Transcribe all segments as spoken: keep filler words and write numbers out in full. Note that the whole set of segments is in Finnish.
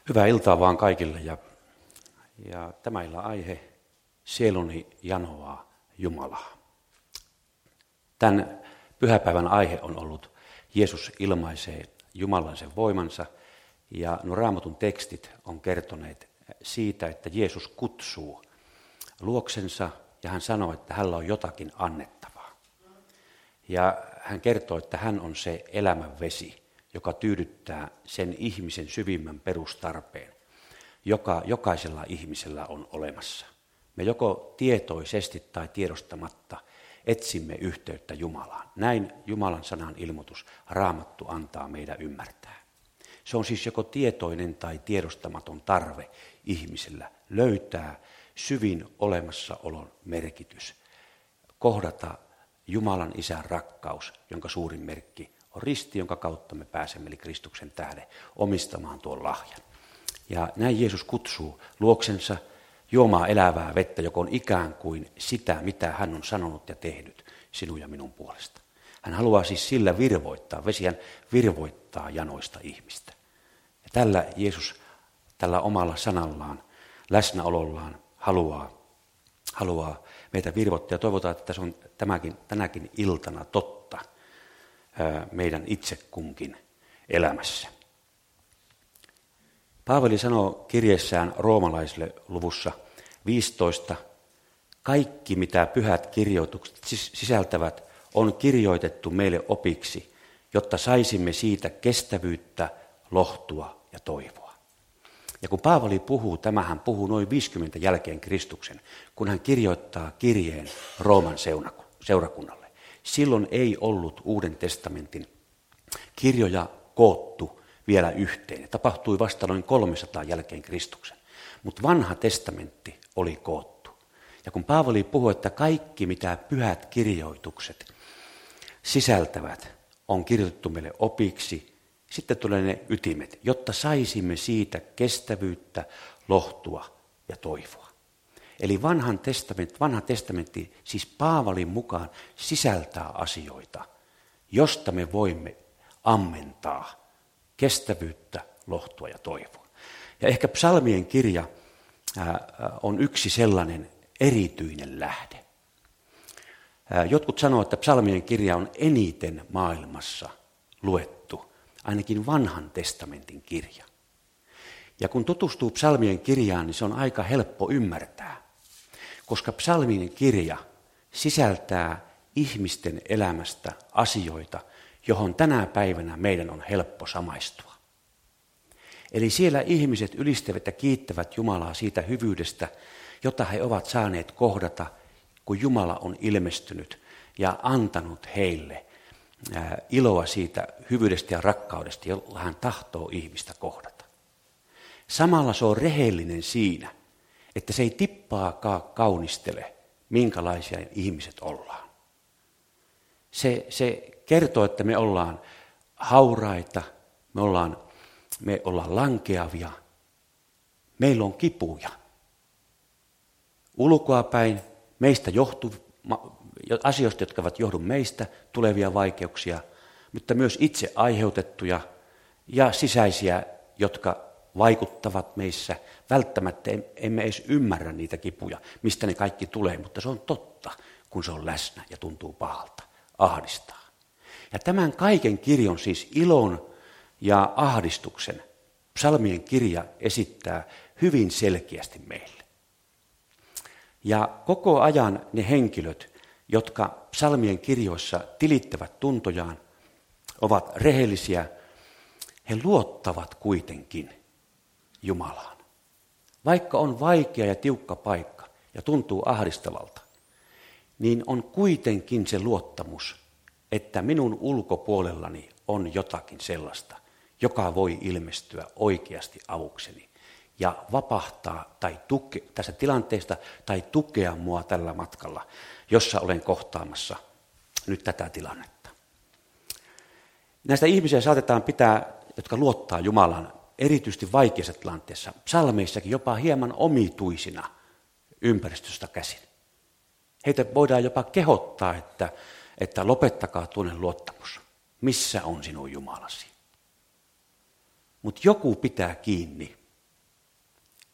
Hyvää iltaa vaan kaikille ja, ja tämä illan aihe, sieluni janoaa Jumalaa. Tämän pyhäpäivän aihe on ollut Jeesus ilmaisee Jumalan sen voimansa ja nuo Raamatun tekstit on kertoneet siitä, että Jeesus kutsuu luoksensa ja hän sanoo, että hänellä on jotakin annettavaa. Ja hän kertoo, että hän on se elämän vesi, joka tyydyttää sen ihmisen syvimmän perustarpeen, joka jokaisella ihmisellä on olemassa. Me joko tietoisesti tai tiedostamatta etsimme yhteyttä Jumalaan. Näin Jumalan sanan ilmoitus Raamattu antaa meidän ymmärtää. Se on siis joko tietoinen tai tiedostamaton tarve ihmisellä löytää syvin olemassaolon merkitys, kohdata Jumalan Isän rakkaus, jonka suurin merkki on risti, jonka kautta me pääsemme, eli Kristuksen tähden, omistamaan tuon lahjan. Ja näin Jeesus kutsuu luoksensa juomaan elävää vettä, joka on ikään kuin sitä, mitä hän on sanonut ja tehnyt sinun ja minun puolesta. Hän haluaa siis sillä virvoittaa, vesihän virvoittaa janoista ihmistä. Ja tällä Jeesus, tällä omalla sanallaan, läsnäolollaan haluaa, haluaa meitä virvoittaa. Ja toivotaan, että se on tämäkin, tänäkin iltana totta meidän itse kunkin elämässä. Paavali sanoo kirjeessään roomalaisille luvussa viisitoista, kaikki mitä pyhät kirjoitukset sisältävät on kirjoitettu meille opiksi, jotta saisimme siitä kestävyyttä, lohtua ja toivoa. Ja kun Paavali puhuu, tämähän puhuu noin viisikymmentä jälkeen Kristuksen, kun hän kirjoittaa kirjeen Rooman seurakunnalle. Silloin ei ollut Uuden testamentin kirjoja koottu vielä yhteen. Tapahtui vasta noin kolmesataa jälkeen Kristuksen, mutta vanha testamentti oli koottu. Ja kun Paavali puhuu, että kaikki mitä pyhät kirjoitukset sisältävät on kirjoitettu meille opiksi, sitten tulee ne ytimet, jotta saisimme siitä kestävyyttä, lohtua ja toivoa. Eli vanhan testamentti, vanha testamentti, siis Paavalin mukaan, sisältää asioita, josta me voimme ammentaa kestävyyttä, lohtua ja toivoa. Ja ehkä psalmien kirja on yksi sellainen erityinen lähde. Jotkut sanoo, että psalmien kirja on eniten maailmassa luettu, ainakin vanhan testamentin kirja. Ja kun tutustuu psalmien kirjaan, niin se on aika helppo ymmärtää, koska psalmien kirja sisältää ihmisten elämästä asioita, johon tänä päivänä meidän on helppo samaistua. Eli siellä ihmiset ylistävät ja kiittävät Jumalaa siitä hyvyydestä, jota he ovat saaneet kohdata, kun Jumala on ilmestynyt ja antanut heille iloa siitä hyvyydestä ja rakkaudesta, jolla hän tahtoo ihmistä kohdata. Samalla se on rehellinen siinä, että se ei tippaakaan kaunistele, minkälaisia ihmiset ollaan. Se, se kertoo, että me ollaan hauraita, me ollaan, me ollaan lankeavia, meillä on kipuja. Ulkoapäin meistä johtuu asioista, jotka ovat johdu meistä, tulevia vaikeuksia, mutta myös itse aiheutettuja ja sisäisiä, jotka vaikuttavat meissä. Välttämättä emme edes ymmärrä niitä kipuja, mistä ne kaikki tulee, mutta se on totta, kun se on läsnä ja tuntuu pahalta, ahdistaa. Ja tämän kaiken kirjon, siis ilon ja ahdistuksen, psalmien kirja esittää hyvin selkeästi meille. Ja koko ajan ne henkilöt, jotka psalmien kirjoissa tilittävät tuntojaan, ovat rehellisiä, he luottavat kuitenkin Jumalaan. Vaikka on vaikea ja tiukka paikka ja tuntuu ahdistavalta, niin on kuitenkin se luottamus, että minun ulkopuolellani on jotakin sellaista, joka voi ilmestyä oikeasti avukseni ja vapahtaa tai tuke, tässä tilanteesta tai tukea mua tällä matkalla, jossa olen kohtaamassa nyt tätä tilannetta. Näistä ihmisiä saatetaan pitää, jotka luottaa Jumalan, erityisesti vaikeassa tilanteessa, psalmeissakin jopa hieman omituisina ympäristöstä käsin. Heitä voidaan jopa kehottaa, että, että lopettakaa tuonne luottamus. Missä on sinun Jumalasi? Mutta joku pitää kiinni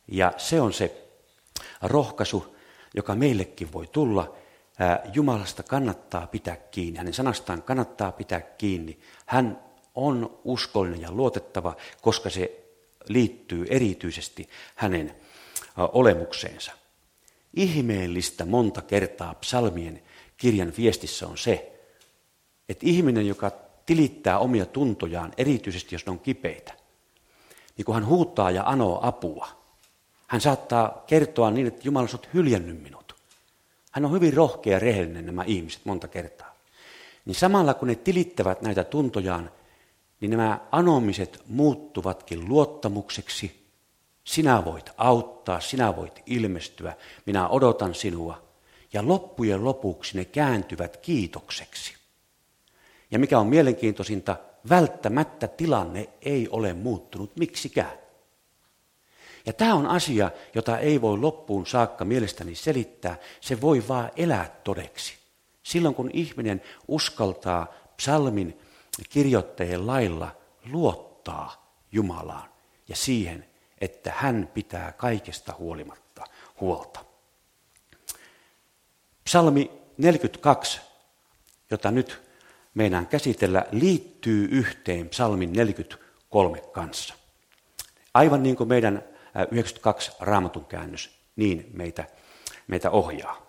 Ja se on se rohkaisu, joka meillekin voi tulla. Jumalasta kannattaa pitää kiinni, hänen sanastaan kannattaa pitää kiinni. Hän on uskollinen ja luotettava, koska se liittyy erityisesti hänen olemukseensa. Ihmeellistä monta kertaa psalmien kirjan viestissä on se, että ihminen, joka tilittää omia tuntojaan, erityisesti jos ne on kipeitä, niin kun hän huutaa ja anoo apua, hän saattaa kertoa niin, että Jumala, sä oot hyljännyt minut. Hän on hyvin rohkea ja rehellinen nämä ihmiset monta kertaa. Niin samalla kun ne tilittävät näitä tuntojaan, niin nämä anomiset muuttuvatkin luottamukseksi. Sinä voit auttaa, sinä voit ilmestyä, minä odotan sinua. Ja loppujen lopuksi ne kääntyvät kiitokseksi. Ja mikä on mielenkiintoisinta, välttämättä tilanne ei ole muuttunut miksikään. Ja tämä on asia, jota ei voi loppuun saakka mielestäni selittää, se voi vaan elää todeksi. Silloin kun ihminen uskaltaa psalmin kirjoittajien lailla luottaa Jumalaan ja siihen, että hän pitää kaikesta huolimatta huolta. Psalmi neljäkymmentäkaksi, jota nyt meidän käsitellä, liittyy yhteen psalmin neljäkymmentäkolme kanssa. Aivan niin kuin meidän yhdeksänkymmentäkaksi Raamatun käännös niin meitä, meitä ohjaa.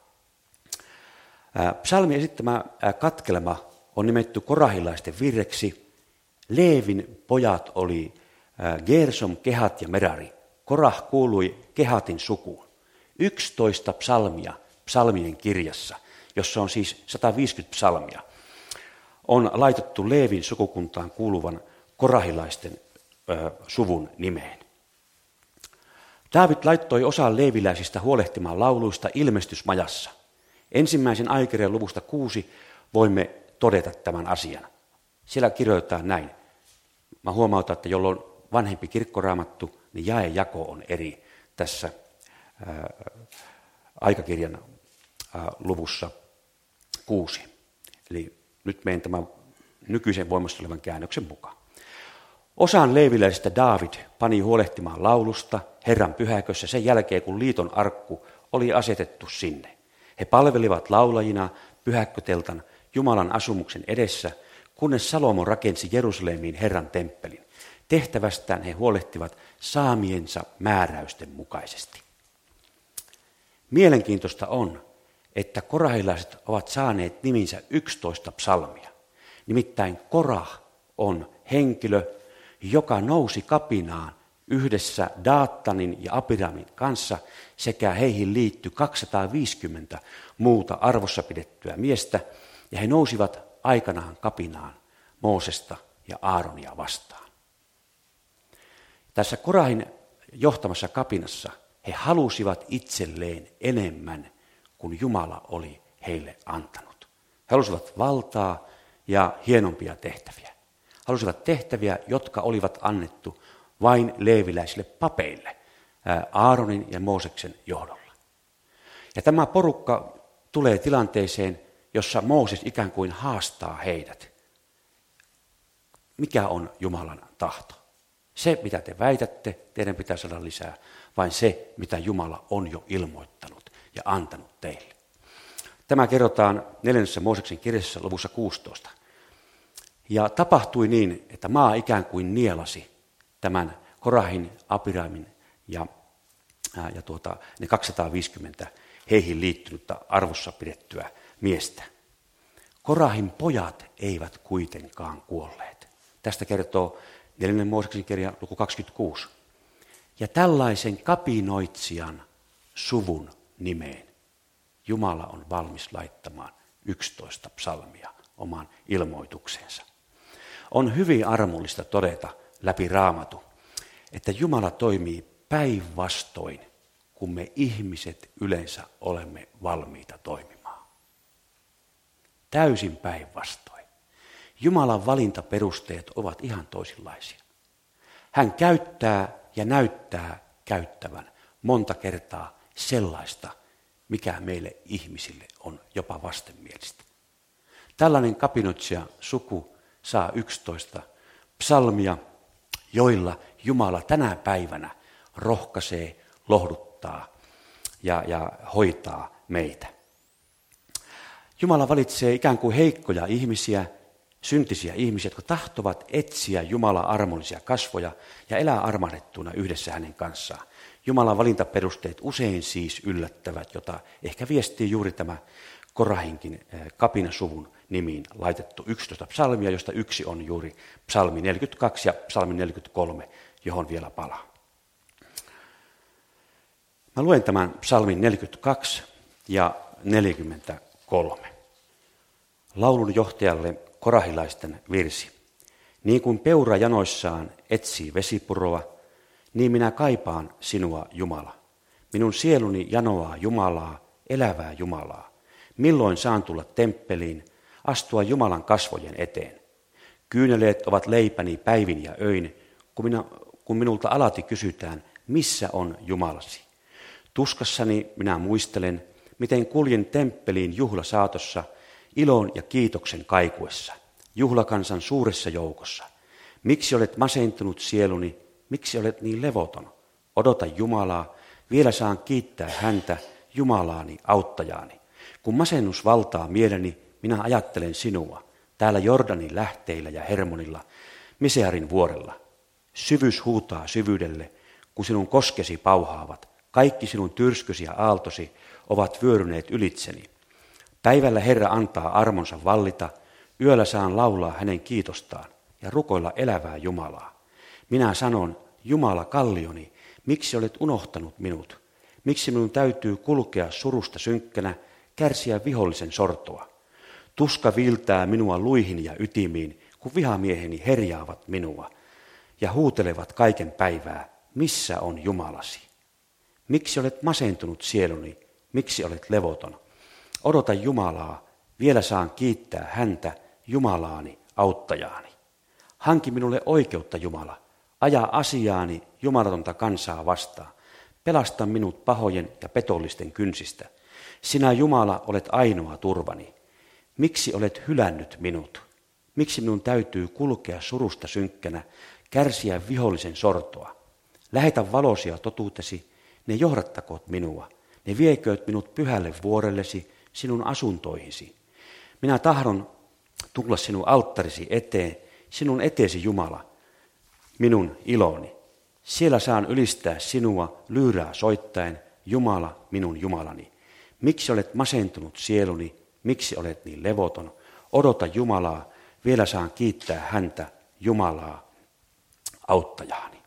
Psalmin esittämä katkelma on nimetty korahilaisten virreksi. Leevin pojat oli Gersom, Kehat ja Merari. Korah kuului Kehatin sukuun. yksitoista psalmia psalmien kirjassa, jossa on siis sata viisikymmentä psalmia, on laitettu Leevin sukukuntaan kuuluvan korahilaisten ö, suvun nimeen. Daavid laittoi osan leeviläisistä huolehtimaan lauluista ilmestysmajassa. Ensimmäisen aikirjan luvusta kuusi voimme todeta tämän asian. Siellä kirjoitetaan näin. Mä huomautan, että jolloin vanhempi kirkkoraamattu, niin jaejako on eri tässä ää, aikakirjan ää, luvussa kuusi. Eli nyt menen tämän nykyisen voimassa olevan käännöksen mukaan. Osan leeviläisistä Daavid pani huolehtimaan laulusta Herran pyhäkössä sen jälkeen, kun liiton arkku oli asetettu sinne. He palvelivat laulajina pyhäkköteltan Jumalan asumuksen edessä, kunnes Salomo rakensi Jerusalemiin Herran temppelin. Tehtävästään he huolehtivat saamiensa määräysten mukaisesti. Mielenkiintoista on, että korahilaiset ovat saaneet niminsä yksitoista psalmia. Nimittäin Korah on henkilö, joka nousi kapinaan yhdessä Daatanin ja Abiramin kanssa sekä heihin liittyi kaksisataaviisikymmentä muuta arvossa pidettyä miestä, ja he nousivat aikanaan kapinaan Moosesta ja Aaronia vastaan. Tässä Korahin johtamassa kapinassa he halusivat itselleen enemmän kuin Jumala oli heille antanut. He halusivat valtaa ja hienompia tehtäviä. Halusivat tehtäviä, jotka olivat annettu vain leeviläisille papeille Aaronin ja Mooseksen johdolla. Ja tämä porukka tulee tilanteeseen, jossa Mooses ikään kuin haastaa heidät. Mikä on Jumalan tahto? Se, mitä te väitätte, teidän pitää saada lisää, vain se, mitä Jumala on jo ilmoittanut ja antanut teille. Tämä kerrotaan neljännessä Mooseksen kirjassa luvussa kuusitoista. Ja tapahtui niin, että maa ikään kuin nielasi tämän Korahin, Abiramin ja, ää, ja tuota, ne kaksisataaviisikymmentä heihin liittynyttä arvossa pidettyä miestä. Korahin pojat eivät kuitenkaan kuolleet. Tästä kertoo neljännen Mooseksen kirja luku kaksikymmentäkuusi. Ja tällaisen kapinoitsijan suvun nimeen Jumala on valmis laittamaan yksitoista psalmia omaan ilmoitukseensa. On hyvin armollista todeta läpi Raamatun, että Jumala toimii päinvastoin, kun me ihmiset yleensä olemme valmiita toimimaan. Täysin päinvastoin. Jumalan valintaperusteet ovat ihan toisenlaisia. Hän käyttää ja näyttää käyttävän monta kertaa sellaista, mikä meille ihmisille on jopa vastenmielistä. Tällainen kapinoitsija suku saa yksitoista psalmia, joilla Jumala tänä päivänä rohkaisee, lohduttaa ja, ja hoitaa meitä. Jumala valitsee ikään kuin heikkoja ihmisiä, syntisiä ihmisiä, jotka tahtovat etsiä Jumalan armollisia kasvoja ja elää armahdettuna yhdessä hänen kanssaan. Jumalan valintaperusteet usein siis yllättävät, jota ehkä viestii juuri tämä Korahinkin kapinasuvun nimiin laitettu yksitoista psalmia, josta yksi on juuri psalmi neljäkymmentäkaksi ja psalmi neljäkymmentäkolme, johon vielä palaa. Mä luen tämän psalmin neljäkymmentäkaksi ja neljäkymmentäkolme. Laulun johtajalle korahilaisten virsi. Niin kuin peura janoissaan etsii vesipuroa, niin minä kaipaan sinua, Jumala. Minun sieluni janoaa Jumalaa, elävää Jumalaa. Milloin saan tulla temppeliin, astua Jumalan kasvojen eteen? Kyyneleet ovat leipäni päivin ja öin, kun, minä, kun minulta alati kysytään, missä on Jumalasi. Tuskassani minä muistelen, miten kuljen temppeliin juhlasaatossa, ilon ja kiitoksen kaikuessa, juhlakansan suuressa joukossa. Miksi olet masentunut sieluni, miksi olet niin levoton? Odota Jumalaa, vielä saan kiittää häntä, Jumalaani, auttajaani. Kun masennus valtaa mieleni, minä ajattelen sinua, täällä Jordanin lähteillä ja Hermonilla, Misearin vuorella. Syvyys huutaa syvyydelle, kun sinun koskesi pauhaavat. Kaikki sinun tyrskysi ja aaltosi ovat vyöryneet ylitseni. Päivällä Herra antaa armonsa vallita, yöllä saan laulaa hänen kiitostaan ja rukoilla elävää Jumalaa. Minä sanon, Jumala kallioni, miksi olet unohtanut minut? Miksi minun täytyy kulkea surusta synkkänä, kärsiä vihollisen sortoa? Tuska viiltää minua luihin ja ytimiin, kun vihamieheni herjaavat minua ja huutelevat kaiken päivää, missä on Jumalasi? Miksi olet masentunut sieluni, miksi olet levoton? Odota Jumalaa, vielä saan kiittää häntä, Jumalaani, auttajaani. Hanki minulle oikeutta, Jumala, aja asiaani jumalatonta kansaa vastaan. Pelasta minut pahojen ja petollisten kynsistä. Sinä, Jumala, olet ainoa turvani. Miksi olet hylännyt minut? Miksi minun täytyy kulkea surusta synkkänä, kärsiä vihollisen sortoa? Lähetä valoisia totuutesi, ne johdattakoot minua. Ne viekööt minut pyhälle vuorellesi, sinun asuntoihisi. Minä tahdon tulla sinun alttarisi eteen, sinun eteesi Jumala, minun iloni. Siellä saan ylistää sinua lyyrää soittaen, Jumala, minun Jumalani. Miksi olet masentunut sieluni, miksi olet niin levoton? Odota Jumalaa, vielä saan kiittää häntä, Jumalaa, auttajaani.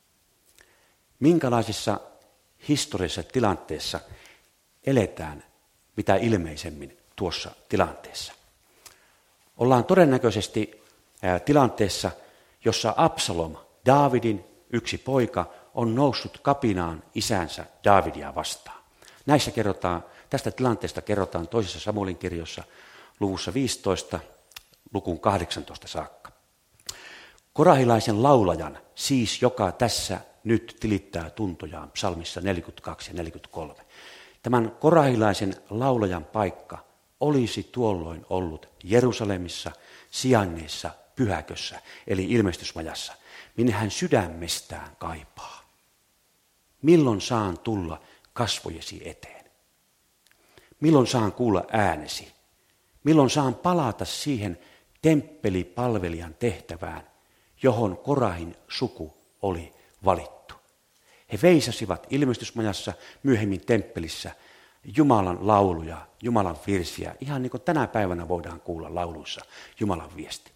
Minkälaisessa historiallisessa tilanteessa eletään mitä ilmeisemmin tuossa tilanteessa? Ollaan todennäköisesti tilanteessa, jossa Absalom, Daavidin yksi poika, on noussut kapinaan isänsä Daavidia vastaan. Näissä kerrotaan, tästä tilanteesta kerrotaan toisessa Samuelin kirjossa luvussa viisitoista, lukuun kahdeksantoista saakka. Korahilaisen laulajan, siis joka tässä nyt tilittää tuntojaan psalmissa neljäkymmentäkaksi ja neljäkymmentäkolme. Tämän korahilaisen laulajan paikka olisi tuolloin ollut Jerusalemissa sijainneessa pyhäkössä, eli ilmestysmajassa, minne hän sydämestään kaipaa. Milloin saan tulla kasvojesi eteen? Milloin saan kuulla äänesi? Milloin saan palata siihen temppelipalvelijan tehtävään, johon Korahin suku oli valittu? He veisasivat ilmestysmajassa, myöhemmin temppelissä, Jumalan lauluja, Jumalan virsiä, ihan niin kuin tänä päivänä voidaan kuulla lauluissa Jumalan viesti.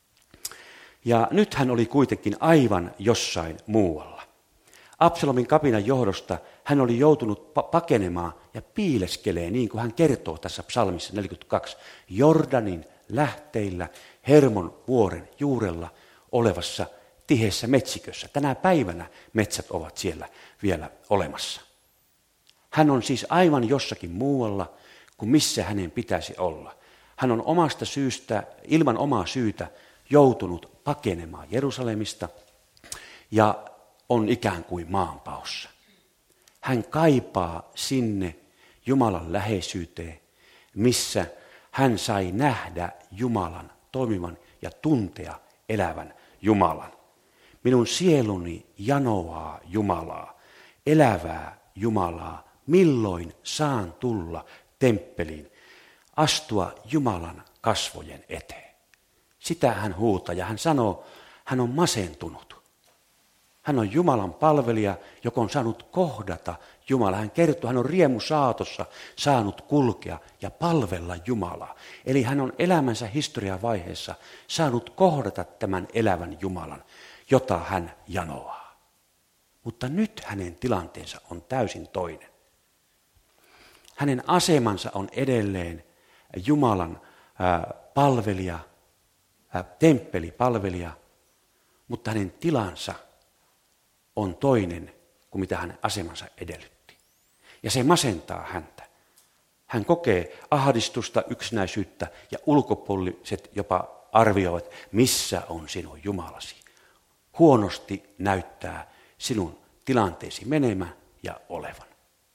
Ja nyt hän oli kuitenkin aivan jossain muualla. Absalomin kapinan johdosta hän oli joutunut pakenemaan ja piileskelee, niin kuin hän kertoo tässä psalmissa neljäkymmentäkaksi, Jordanin lähteillä Hermon vuoren juurella olevassa tiheässä metsikössä. Tänä päivänä metsät ovat siellä vielä olemassa. Hän on siis aivan jossakin muualla kuin missä hänen pitäisi olla. Hän on omasta syystä, ilman omaa syytä, joutunut pakenemaan Jerusalemista ja on ikään kuin maanpaossa. Hän kaipaa sinne Jumalan läheisyyteen, missä hän sai nähdä Jumalan toimivan ja tuntea elävän Jumalan. Minun sieluni janoaa Jumalaa, elävää Jumalaa, milloin saan tulla temppeliin, astua Jumalan kasvojen eteen. Sitä hän huutaa ja hän sanoo, hän on masentunut. Hän on Jumalan palvelija, joka on saanut kohdata Jumalaa. Hän kertoo, hän on riemusaatossa saanut kulkea ja palvella Jumalaa. Eli hän on elämänsä historiavaiheessa saanut kohdata tämän elävän Jumalan, jota hän janoaa. Mutta nyt hänen tilanteensa on täysin toinen. Hänen asemansa on edelleen Jumalan ää, palvelija, ää, temppelipalvelija, mutta hänen tilansa on toinen kuin mitä hänen asemansa edellytti. Ja se masentaa häntä. Hän kokee ahdistusta, yksinäisyyttä ja ulkopuoliset jopa arvioivat, missä on sinun Jumalasi. Huonosti näyttää sinun tilanteesi menemään ja olevan.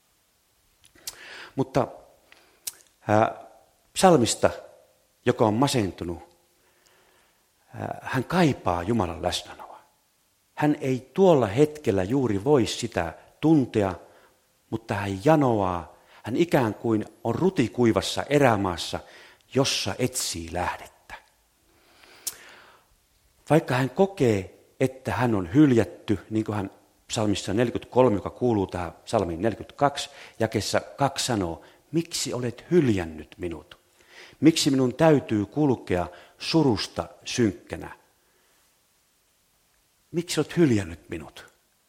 Mutta ää, psalmista, joka on masentunut, ää, hän kaipaa Jumalan läsnäoloa. Hän ei tuolla hetkellä juuri voi sitä tuntea, mutta hän janoaa, hän ikään kuin on rutikuivassa erämaassa, jossa etsii lähdettä. Vaikka hän kokee, että hän on hyljätty, niin kuin hän psalmissa neljäkymmentäkolme, joka kuuluu tähän psalmiin neljäkymmentäkaksi, jakeessa kaksi sanoo, miksi olet hyljännyt minut? Miksi minun täytyy kulkea surusta synkkänä? Miksi olet hyljännyt minut?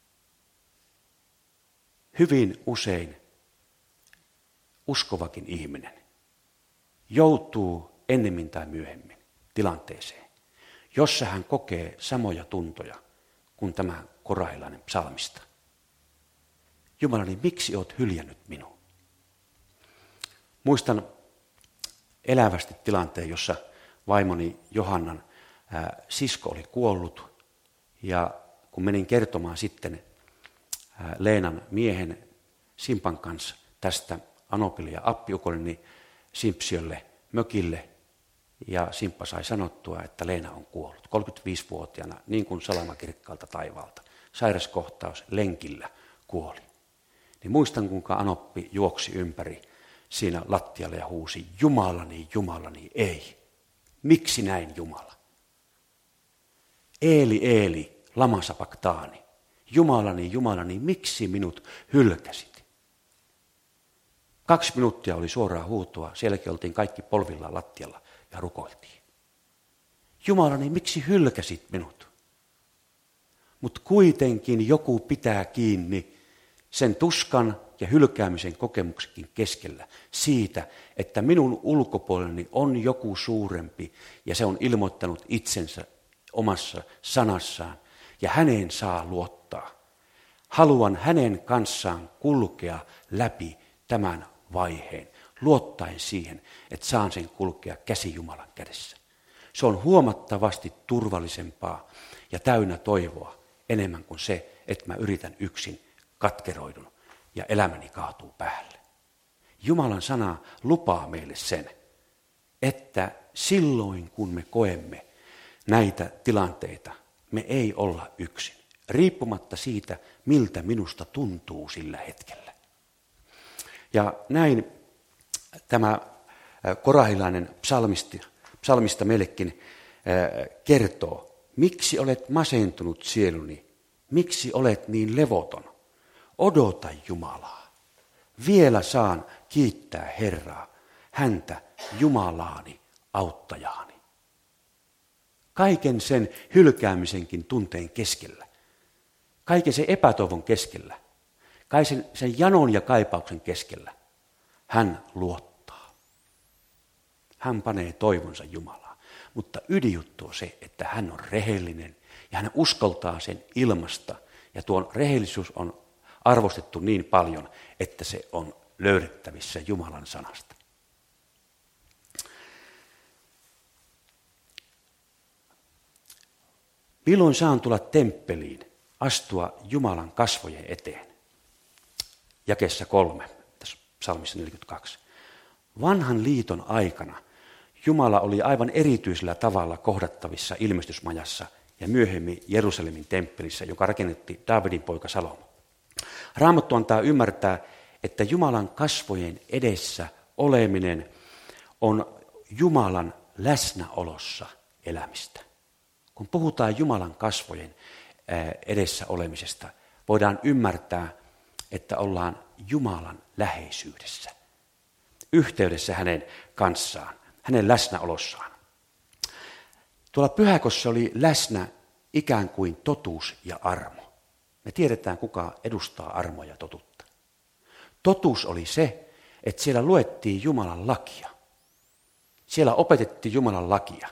Hyvin usein uskovakin ihminen joutuu ennemmin tai myöhemmin tilanteeseen, jossa hän kokee samoja tuntoja kuin tämä korailainen psalmista. Jumalani, miksi olet hyljännyt minua? Muistan elävästi tilanteen, jossa vaimoni Johannan ää, sisko oli kuollut. Ja kun menin kertomaan sitten ää, Leenan miehen Simpan kanssa tästä Anopille ja appiukolle, niin Simpsiölle mökille. Ja Simppa sai sanottua, että Leena on kuollut kolmekymmentäviisivuotiaana, niin kuin salama kirkkaalta taivaalta. Sairaskohtaus lenkillä kuoli. Niin muistan, kuinka Anoppi juoksi ympäri siinä lattialla ja huusi, Jumalani, Jumalani, ei. Miksi näin, Jumala? Eeli, Eeli, lama sabachthani. Jumalani, Jumalani, miksi minut hylkäsit? Kaksi minuuttia oli suoraa huutoa, sielläkin oltiin kaikki polvillaan lattialla ja rukoiltiin. Jumalani, miksi hylkäsit minut? Mutta kuitenkin joku pitää kiinni sen tuskan ja hylkäämisen kokemuksenkin keskellä siitä, että minun ulkopuoleni on joku suurempi ja se on ilmoittanut itsensä omassa sanassaan ja häneen saa luottaa. Haluan hänen kanssaan kulkea läpi tämän vaiheen, luottaen siihen, että saan sen kulkea käsi Jumalan kädessä. Se on huomattavasti turvallisempaa ja täynnä toivoa enemmän kuin se, että mä yritän yksin katkeroidun ja elämäni kaatuu päälle. Jumalan sana lupaa meille sen, että silloin kun me koemme näitä tilanteita, me ei olla yksin, riippumatta siitä, miltä minusta tuntuu sillä hetkellä. Ja näin tämä korahilainen psalmisti, psalmista meillekin kertoo, miksi olet masentunut sieluni, miksi olet niin levoton, odota Jumalaa. Vielä saan kiittää Herraa, häntä Jumalaani, auttajaani. Kaiken sen hylkäämisenkin tunteen keskellä, kaiken sen epätoivon keskellä, kaiken sen janon ja kaipauksen keskellä, hän luottaa. Hän panee toivonsa Jumalaa, mutta ydinjuttu on se, että hän on rehellinen ja hän uskaltaa sen ilmasta ja tuon rehellisyys on arvostettu niin paljon, että se on löydettävissä Jumalan sanasta. Milloin saan tulla temppeliin, astua Jumalan kasvojen eteen? Jakeessa kolme, tässä psalmissa neljäkymmentäkaksi. Vanhan liiton aikana Jumala oli aivan erityisellä tavalla kohdattavissa ilmestysmajassa ja myöhemmin Jerusalemin temppelissä, joka rakennettiin Daavidin poika Salomo. Raamattu antaa ymmärtää, että Jumalan kasvojen edessä oleminen on Jumalan läsnäolossa elämistä. Kun puhutaan Jumalan kasvojen edessä olemisesta, voidaan ymmärtää, että ollaan Jumalan läheisyydessä, yhteydessä hänen kanssaan, hänen läsnäolossaan. Tuolla pyhäkossa oli läsnä ikään kuin totuus ja armo. Me tiedetään, kuka edustaa armoa ja totuutta. Totuus oli se, että siellä luettiin Jumalan lakia. Siellä opetettiin Jumalan lakia.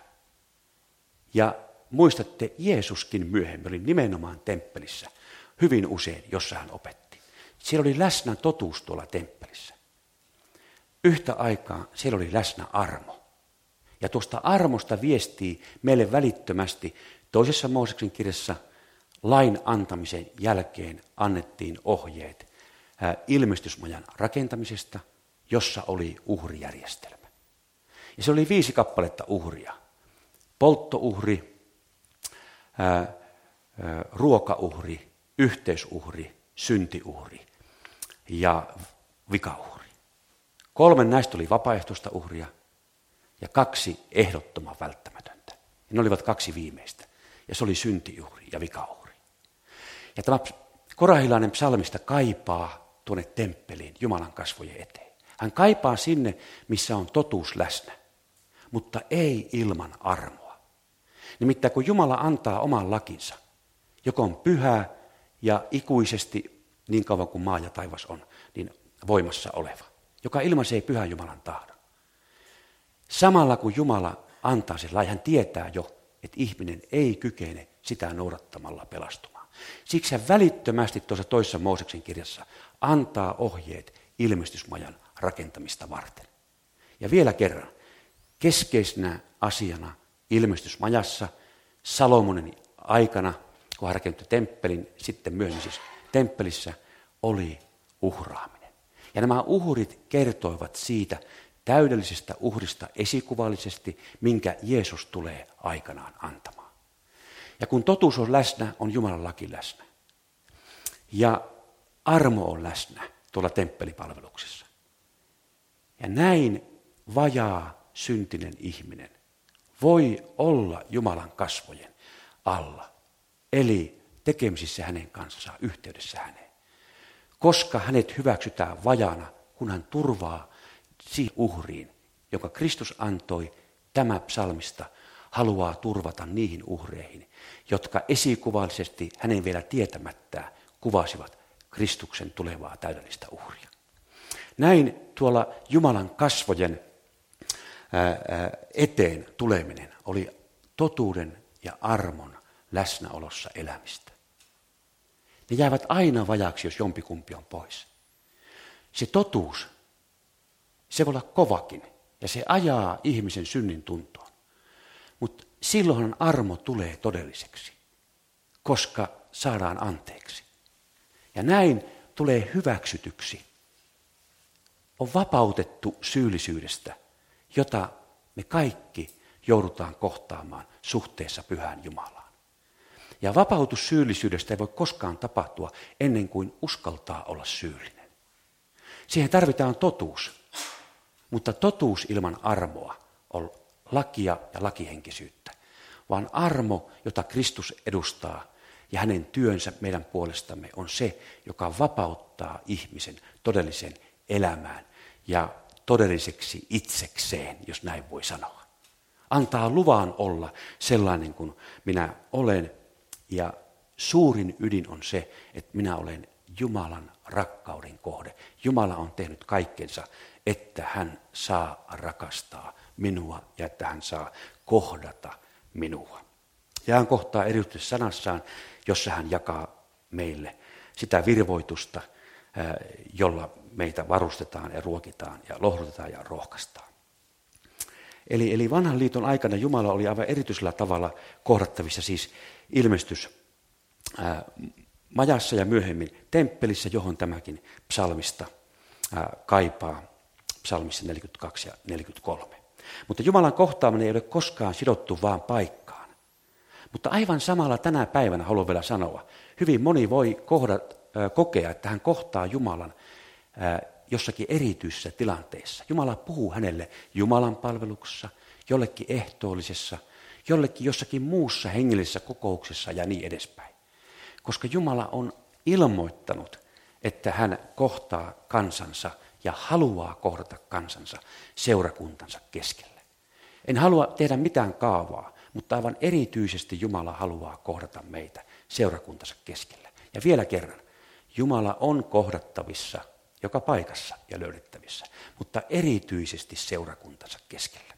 Ja muistatte, Jeesuskin myöhemmin oli nimenomaan temppelissä hyvin usein, jossa hän opetti. Siellä oli läsnä totuus tuolla temppelissä. Yhtä aikaa siellä oli läsnä armo. Ja tuosta armosta viestii meille välittömästi toisessa Mooseksen kirjassa lain antamisen jälkeen annettiin ohjeet ilmestysmajan rakentamisesta, jossa oli uhrijärjestelmä. Ja se oli viisi kappaletta uhria. Polttouhri, ää, ää, ruokauhri, yhteisuhri, syntiuhri ja vikauhri. Kolme näistä oli vapaaehtoista uhria ja kaksi ehdottoman välttämätöntä. Ja ne olivat kaksi viimeistä. Ja se oli syntiuhri ja vikauhri. Ja tämä korahilainen psalmista kaipaa tuonne temppeliin Jumalan kasvojen eteen. Hän kaipaa sinne, missä on totuus läsnä, mutta ei ilman armoa. Nimittäin kun Jumala antaa oman lakinsa, joka on pyhä ja ikuisesti niin kauan kuin maa ja taivas on, niin voimassa oleva, joka ilmaisee pyhän Jumalan tahdon. Samalla kun Jumala antaa sen lain, hän tietää jo, että ihminen ei kykene sitä noudattamalla pelastumaan. Siksi hän välittömästi tuossa toisessa Mooseksen kirjassa antaa ohjeet ilmestysmajan rakentamista varten. Ja vielä kerran, keskeisenä asiana ilmestysmajassa Salomonin aikana, kun hän rakennut temppelin, sitten myöhemmin siis temppelissä, oli uhraaminen. Ja nämä uhrit kertoivat siitä täydellisestä uhrista esikuvallisesti, minkä Jeesus tulee aikanaan antamaan. Ja kun totuus on läsnä, on Jumalan laki läsnä. Ja armo on läsnä tuolla temppelipalveluksessa. Ja näin vajaa syntinen ihminen voi olla Jumalan kasvojen alla, eli tekemisissä hänen kanssaan, yhteydessä häneen. Koska hänet hyväksytään vajaana, kun hän turvaa siihen uhriin, jonka Kristus antoi, tämä psalmista haluaa turvata niihin uhreihin, jotka esikuvallisesti hänen vielä tietämättään kuvasivat Kristuksen tulevaa täydellistä uhria. Näin tuolla Jumalan kasvojen eteen tuleminen oli totuuden ja armon läsnäolossa elämistä. Ne jäävät aina vajaaksi, jos jompikumpi on pois. Se totuus, se voi olla kovakin ja se ajaa ihmisen synnin tuntoon. Mutta silloin armo tulee todelliseksi, koska saadaan anteeksi. Ja näin tulee hyväksytyksi. On vapautettu syyllisyydestä, jota me kaikki joudutaan kohtaamaan suhteessa pyhään Jumalaan. Ja vapautus syyllisyydestä ei voi koskaan tapahtua ennen kuin uskaltaa olla syyllinen. Siihen tarvitaan totuus, mutta totuus ilman armoa on lakia ja lakihenkisyyttä, vaan armo, jota Kristus edustaa ja hänen työnsä meidän puolestamme on se, joka vapauttaa ihmisen todellisen elämään ja todelliseksi itsekseen, jos näin voi sanoa. Antaa luvan olla sellainen kuin minä olen ja suurin ydin on se, että minä olen Jumalan rakkauden kohde. Jumala on tehnyt kaikkensa, että hän saa rakastaa minua ja että hän saa kohdata minua. Ja hän kohtaa erityisesti sanassaan, jossa hän jakaa meille sitä virvoitusta, jolla meitä varustetaan ja ruokitaan ja lohdutetaan ja rohkaistaan. Eli, eli vanhan liiton aikana Jumala oli aivan erityisellä tavalla kohdattavissa siis ilmestys ää, majassa ja myöhemmin temppelissä, johon tämäkin psalmista ää, kaipaa, psalmissa neljäkymmentäkaksi ja neljäkymmentäkolme. Mutta Jumalan kohtaaminen ei ole koskaan sidottu vaan paikkaan. Mutta aivan samalla tänä päivänä haluan vielä sanoa, hyvin moni voi kohdata, kokea, että hän kohtaa Jumalan jossakin erityisessä tilanteessa. Jumala puhuu hänelle Jumalan palveluksessa, jollekin ehtoollisessa, jollekin jossakin muussa hengellisessä kokouksessa ja niin edespäin. Koska Jumala on ilmoittanut, että hän kohtaa kansansa ja haluaa kohdata kansansa seurakuntansa keskellä. En halua tehdä mitään kaavaa, mutta aivan erityisesti Jumala haluaa kohdata meitä seurakuntansa keskellä. Ja vielä kerran, Jumala on kohdattavissa joka paikassa ja löydettävissä, mutta erityisesti seurakuntansa keskellä.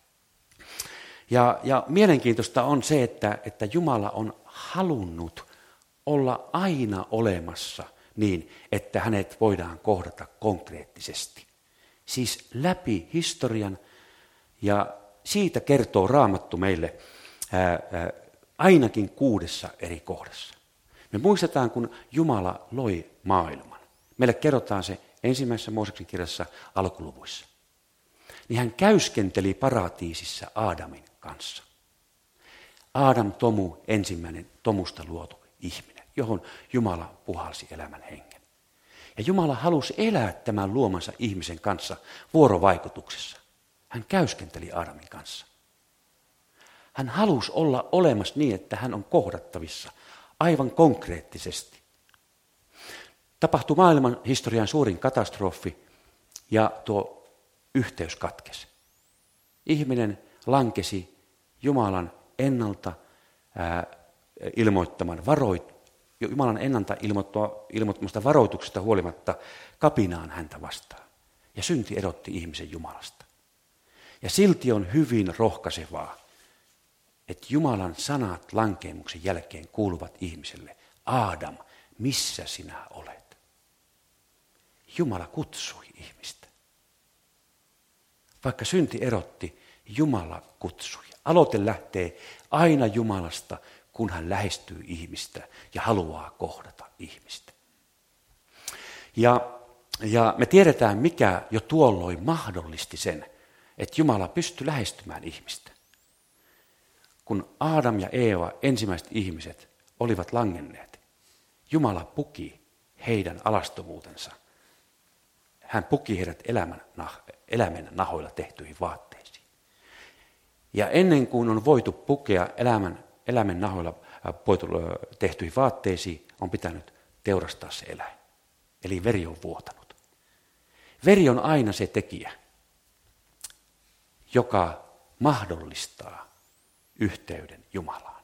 Ja, ja mielenkiintoista on se, että, että Jumala on halunnut olla aina olemassa niin, että hänet voidaan kohdata konkreettisesti. Siis läpi historian, ja siitä kertoo Raamattu meille ää, ää, ainakin kuudessa eri kohdassa. Me muistetaan, kun Jumala loi maailman. Meille kerrotaan se ensimmäisessä Mooseksen kirjassa alkuluvuissa. Niin hän käyskenteli paratiisissa Aadamin kanssa. Aadam Tomu, ensimmäinen Tomusta luotu ihminen, johon Jumala puhalsi elämän hengen. Ja Jumala halusi elää tämän luomansa ihmisen kanssa vuorovaikutuksessa. Hän käyskenteli Aadamin kanssa. Hän halusi olla olemassa niin, että hän on kohdattavissa aivan konkreettisesti. Tapahtui maailman historian suurin katastrofi ja tuo yhteys katkesi. Ihminen lankesi Jumalan ennalta ää, ilmoittaman varoit, Jumalan ennalta ilmoittamasta varoituksesta huolimatta kapinaan häntä vastaan. Ja synti erotti ihmisen Jumalasta. Ja silti on hyvin rohkaisevaa, että Jumalan sanat lankeemuksen jälkeen kuuluvat ihmiselle. Aadam, missä sinä olet? Jumala kutsui ihmistä. Vaikka synti erotti, Jumala kutsui. Aloite lähtee aina Jumalasta, kun hän lähestyy ihmistä ja haluaa kohdata ihmistä. Ja, ja me tiedetään, mikä jo tuolloin mahdollisti sen, että Jumala pystyi lähestymään ihmistä. Kun Aadam ja Eeva, ensimmäiset ihmiset, olivat langenneet, Jumala puki heidän alastomuutensa. Hän puki heidät elämän, eläimen nahoilla tehtyihin vaatteisiin. Ja ennen kuin on voitu pukea elämän, eläimen nahoilla tehtyihin vaatteisiin, on pitänyt teurastaa se eläin. Eli veri on vuotanut. Veri on aina se tekijä, joka mahdollistaa yhteyden Jumalaan.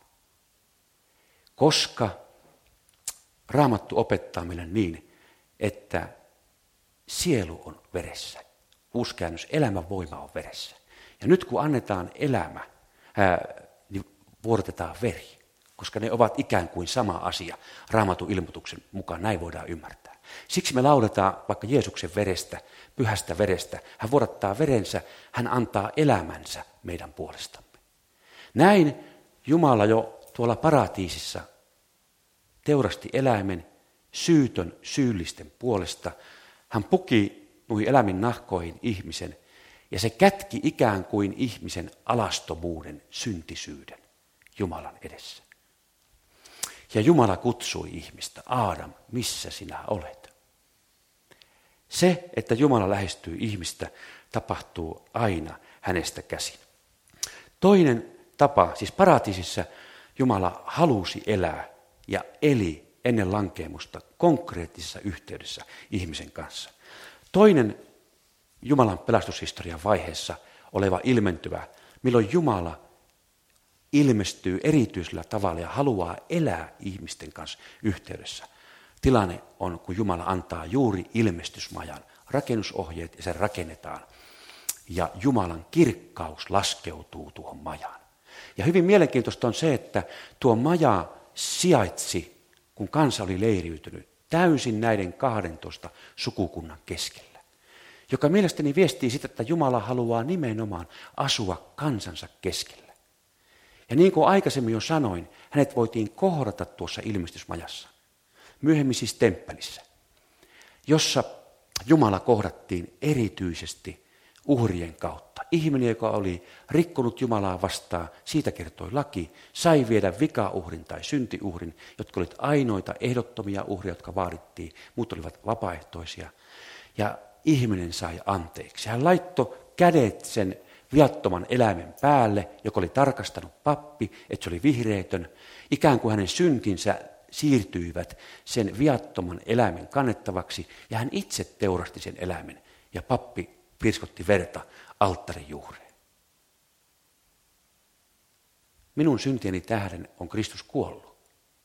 Koska Raamattu opettaa meille niin, että sielu on veressä. Uusi käännös, elämän voima on veressä. Ja nyt kun annetaan elämä, ää, niin vuorotetaan veri, koska ne ovat ikään kuin sama asia. Raamatun ilmoituksen mukaan näin voidaan ymmärtää. Siksi me lauletaan vaikka Jeesuksen verestä, pyhästä verestä. Hän vuodattaa verensä, hän antaa elämänsä meidän puolestamme. Näin Jumala jo tuolla paratiisissa teurasti eläimen syytön syyllisten puolesta. Hän puki noihin eläimen nahkoihin ihmisen ja se kätki ikään kuin ihmisen alastomuuden, syntisyyden Jumalan edessä. Ja Jumala kutsui ihmistä, Aadam, missä sinä olet? Se, että Jumala lähestyy ihmistä, tapahtuu aina hänestä käsin. Toinen tapa, siis paratiisissa Jumala halusi elää ja eli ennen lankeemusta konkreettisessa yhteydessä ihmisen kanssa. Toinen Jumalan pelastushistorian vaiheessa oleva ilmentyvä, milloin Jumala ilmestyy erityisellä tavalla ja haluaa elää ihmisten kanssa yhteydessä. Tilanne on, kun Jumala antaa juuri ilmestysmajan rakennusohjeet ja se rakennetaan. Ja Jumalan kirkkaus laskeutuu tuohon majaan. Ja hyvin mielenkiintoista on se, että tuo maja sijaitsi, kun kansa oli leiriytynyt, täysin näiden kahdentoista sukukunnan keskellä. Joka mielestäni viestii sitä, että Jumala haluaa nimenomaan asua kansansa keskellä. Ja niin kuin aikaisemmin jo sanoin, hänet voitiin kohdata tuossa ilmestysmajassa. Myöhemmin siis temppelissä, jossa Jumala kohdattiin erityisesti uhrien kautta. Ihminen, joka oli rikkonut Jumalaa vastaan, siitä kertoi laki, sai viedä vikauhrin tai syntiuhrin, jotka olivat ainoita ehdottomia uhria, jotka vaadittiin, muut olivat vapaaehtoisia. Ja ihminen sai anteeksi. Hän laittoi kädet sen viattoman eläimen päälle, joka oli tarkastanut pappi, että se oli vihreätön. Ikään kuin hänen syntinsä siirtyivät sen viattoman eläimen kannettavaksi, ja hän itse teurasti sen eläimen, ja pappi pirskotti verta alttarin juureen. Minun syntieni tähden on Kristus kuollut.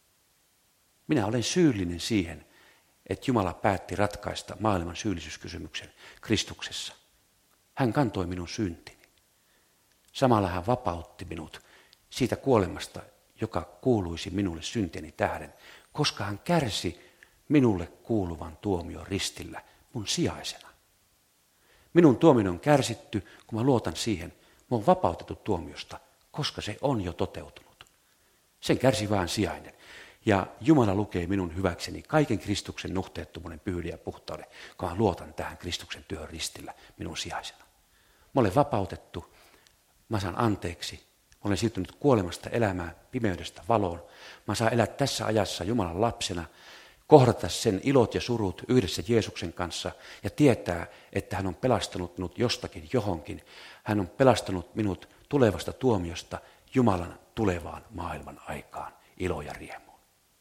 Minä olen syyllinen siihen, että Jumala päätti ratkaista maailman syyllisyyskysymyksen Kristuksessa. Hän kantoi minun syntini. Samalla hän vapautti minut siitä kuolemasta, joka kuuluisi minulle syntieni tähden, koska hän kärsi minulle kuuluvan tuomion ristillä mun sijaisena. Minun tuomioni on kärsitty, kun mä luotan siihen, mä oon vapautettu tuomiosta, koska se on jo toteutunut. Sen kärsi vaan sijainen. Ja Jumala lukee minun hyväkseni kaiken Kristuksen nuhteettomuuden, pyhyyden ja puhtauden, kun mä luotan tähän Kristuksen työn ristillä minun sijaisena. Mä olen vapautettu, mä saan anteeksi, mä olen siirtynyt kuolemasta elämään, pimeydestä valoon. Mä saan elää tässä ajassa Jumalan lapsena, kohdata sen ilot ja surut yhdessä Jeesuksen kanssa ja tietää, että hän on pelastanut minut jostakin johonkin. Hän on pelastanut minut tulevasta tuomiosta Jumalan tulevaan maailman aikaan, ilo ja riemuun.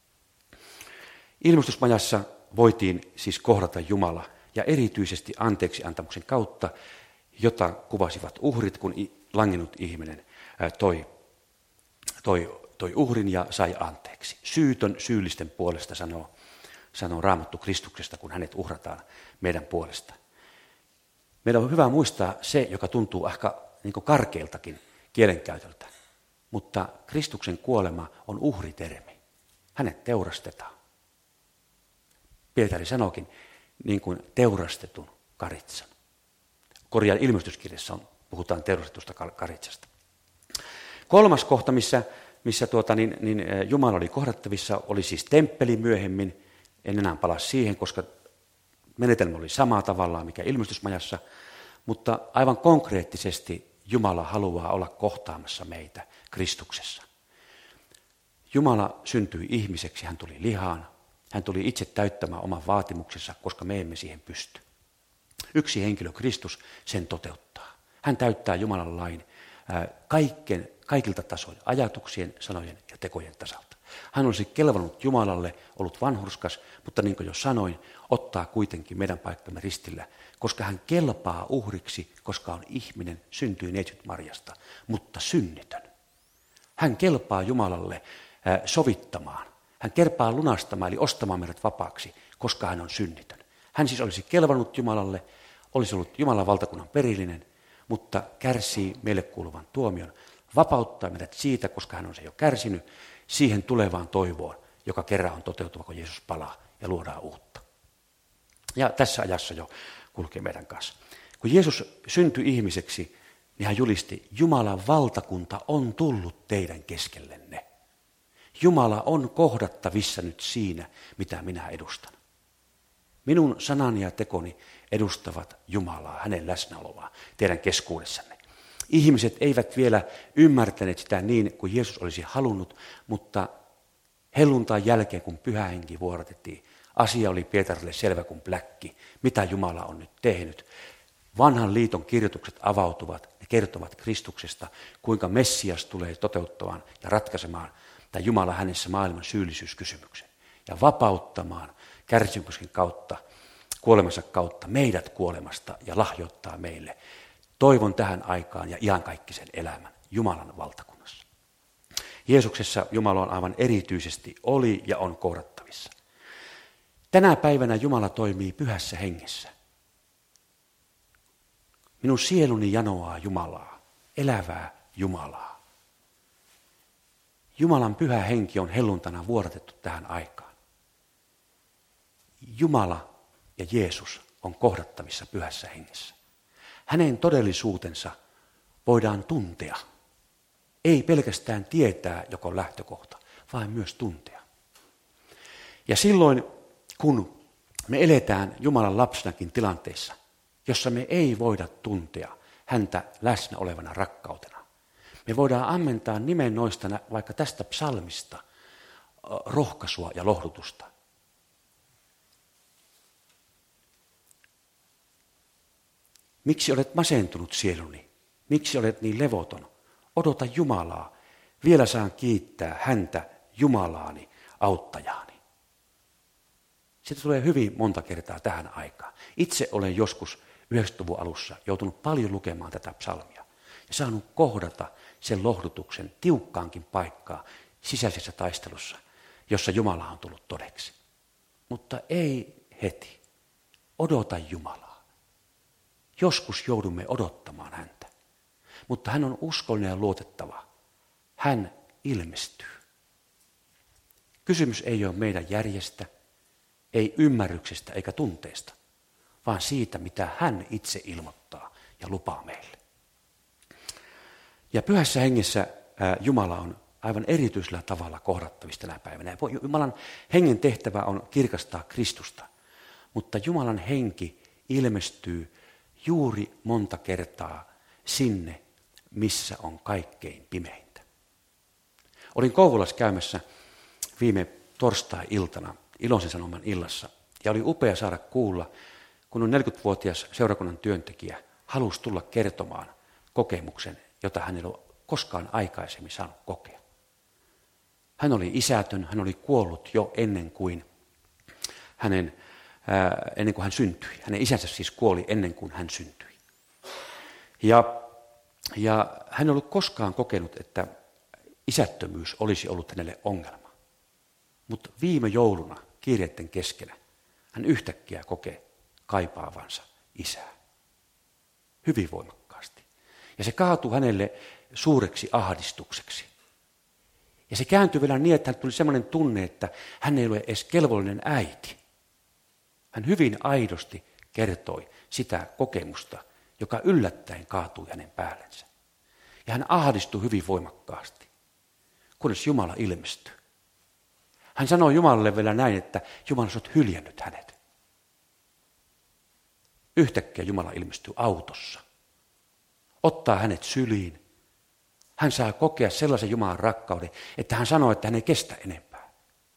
Ilmestysmajassa voitiin siis kohdata Jumala ja erityisesti anteeksiantamuksen kautta, jota kuvasivat uhrit, kun langennut ihminen toi, toi, toi uhrin ja sai anteeksi. Syytön syyllisten puolesta sanoo, sanoo Raamattu Kristuksesta, kun hänet uhrataan meidän puolesta. Meidän on hyvä muistaa se, joka tuntuu ehkä niin kuin karkeiltakin kielenkäytöltä, mutta Kristuksen kuolema on uhritermi. Hänet teurastetaan. Pietari sanoikin, niin kuin teurastetun karitsan. Korjaan ilmestyskirjassa on, puhutaan teurastetusta karitsasta. Kolmas kohta, missä, missä tuota, niin, niin Jumala oli kohdattavissa, oli siis temppeli myöhemmin. En enää palaa siihen, koska menetelmä oli sama tavallaan, mikä ilmestysmajassa. Mutta aivan konkreettisesti Jumala haluaa olla kohtaamassa meitä Kristuksessa. Jumala syntyi ihmiseksi, hän tuli lihaan. Hän tuli itse täyttämään oman vaatimuksensa, koska me emme siihen pysty. Yksi henkilö, Kristus, sen toteuttaa. Hän täyttää Jumalan lain kaiken, kaikilta tasoilta, ajatuksien, sanojen ja tekojen tasalta. Hän olisi kelvannut Jumalalle, ollut vanhurskas, mutta niin kuin jo sanoin, ottaa kuitenkin meidän paikkamme ristillä, koska hän kelpaa uhriksi, koska on ihminen, syntyi neitsyt Marjasta, mutta synnitön. Hän kelpaa Jumalalle sovittamaan. Hän kelpaa lunastamaan, eli ostamaan meidät vapaaksi, koska hän on synnitön. Hän siis olisi kelvannut Jumalalle, olisi ollut Jumalan valtakunnan perillinen, mutta kärsii meille kuuluvan tuomion, vapauttaa meidät siitä, koska hän on se jo kärsinyt, siihen tulevaan toivoon, joka kerran on toteutuva, kun Jeesus palaa ja luodaan uutta. Ja tässä ajassa jo kulkee meidän kanssa. Kun Jeesus syntyi ihmiseksi, niin hän julisti, Jumalan valtakunta on tullut teidän keskellenne. Jumala on kohdattavissa nyt siinä, mitä minä edustan. Minun sanani ja tekoni edustavat Jumalaa, hänen läsnäoloaan teidän keskuudessanne. Ihmiset eivät vielä ymmärtäneet sitä niin kuin Jeesus olisi halunnut, mutta helluntain jälkeen, kun Pyhä Henki vuodatettiin, asia oli Pietarille selvä kuin pläkki, mitä Jumala on nyt tehnyt. Vanhan liiton kirjoitukset avautuvat ja kertovat Kristuksesta, kuinka Messias tulee toteuttamaan ja ratkaisemaan tai Jumala hänessä maailman syyllisyyskysymyksen ja vapauttamaan kärsimyksen kautta, kuolemansa kautta meidät kuolemasta ja lahjoittaa meille toivon tähän aikaan ja iankaikkisen elämän Jumalan valtakunnassa. Jeesuksessa Jumala on aivan erityisesti oli ja on kohdattavissa. Tänä päivänä Jumala toimii pyhässä hengessä. Minun sieluni janoaa Jumalaa, elävää Jumalaa. Jumalan pyhä henki on helluntana vuodatettu tähän aikaan. Jumala ja Jeesus on kohdattavissa pyhässä hengessä. Hänen todellisuutensa voidaan tuntea. Ei pelkästään tietää, joka on lähtökohta, vaan myös tuntea. Ja silloin, kun me eletään Jumalan lapsinakin tilanteessa, jossa me ei voida tuntea häntä läsnä olevana rakkautena. Me voidaan ammentaa nimen noista vaikka tästä psalmista rohkaisua ja lohdutusta. Miksi olet masentunut sieluni? Miksi olet niin levoton? Odota Jumalaa. Vielä saan kiittää häntä, Jumalaani, auttajaani. Sitä tulee hyvin monta kertaa tähän aikaan. Itse olen joskus yhdeksänkymmentäluvun alussa joutunut paljon lukemaan tätä psalmia ja saanut kohdata sen lohdutuksen tiukkaankin paikkaa sisäisessä taistelussa, jossa Jumala on tullut todeksi. Mutta ei heti. Odota Jumalaa. Joskus joudumme odottamaan häntä, mutta hän on uskollinen ja luotettava. Hän ilmestyy. Kysymys ei ole meidän järjestä, ei ymmärryksestä eikä tunteesta, vaan siitä, mitä hän itse ilmoittaa ja lupaa meille. Ja pyhässä hengessä Jumala on aivan erityisellä tavalla kohdattavissa tänä päivänä. Jumalan hengen tehtävä on kirkastaa Kristusta, mutta Jumalan henki ilmestyy juuri monta kertaa sinne, missä on kaikkein pimeintä. Olin Kouvolassa käymässä viime torstai-iltana Iloisen Sanoman illassa ja oli upea saada kuulla, kun on neljäkymmentävuotias seurakunnan työntekijä halusi tulla kertomaan kokemuksen, jota hän ei ole koskaan aikaisemmin saanut kokea. Hän oli isätön, hän oli kuollut jo ennen kuin, hänen, ää, ennen kuin hän syntyi. Hänen isänsä siis kuoli ennen kuin hän syntyi. Ja, ja hän ei ollut koskaan kokenut, että isättömyys olisi ollut hänelle ongelma. Mutta viime jouluna kiireiden keskellä hän yhtäkkiä kokee kaipaavansa isää. Hyvin voimakkaasti. Ja se kaatui hänelle suureksi ahdistukseksi. Ja se kääntyi vielä niin, että hän tuli sellainen tunne, että hän ei ole edes kelvollinen äiti. Hän hyvin aidosti kertoi sitä kokemusta, joka yllättäen kaatui hänen päällensä. Ja hän ahdistui hyvin voimakkaasti, kunnes Jumala ilmestyi. Hän sanoi Jumalalle vielä näin, että Jumala, sä oot hyljännyt hänet. Yhtäkkiä Jumala ilmestyy autossa, ottaa hänet syliin. Hän saa kokea sellaisen Jumalan rakkauden, että hän sanoo, että hän ei kestä enempää.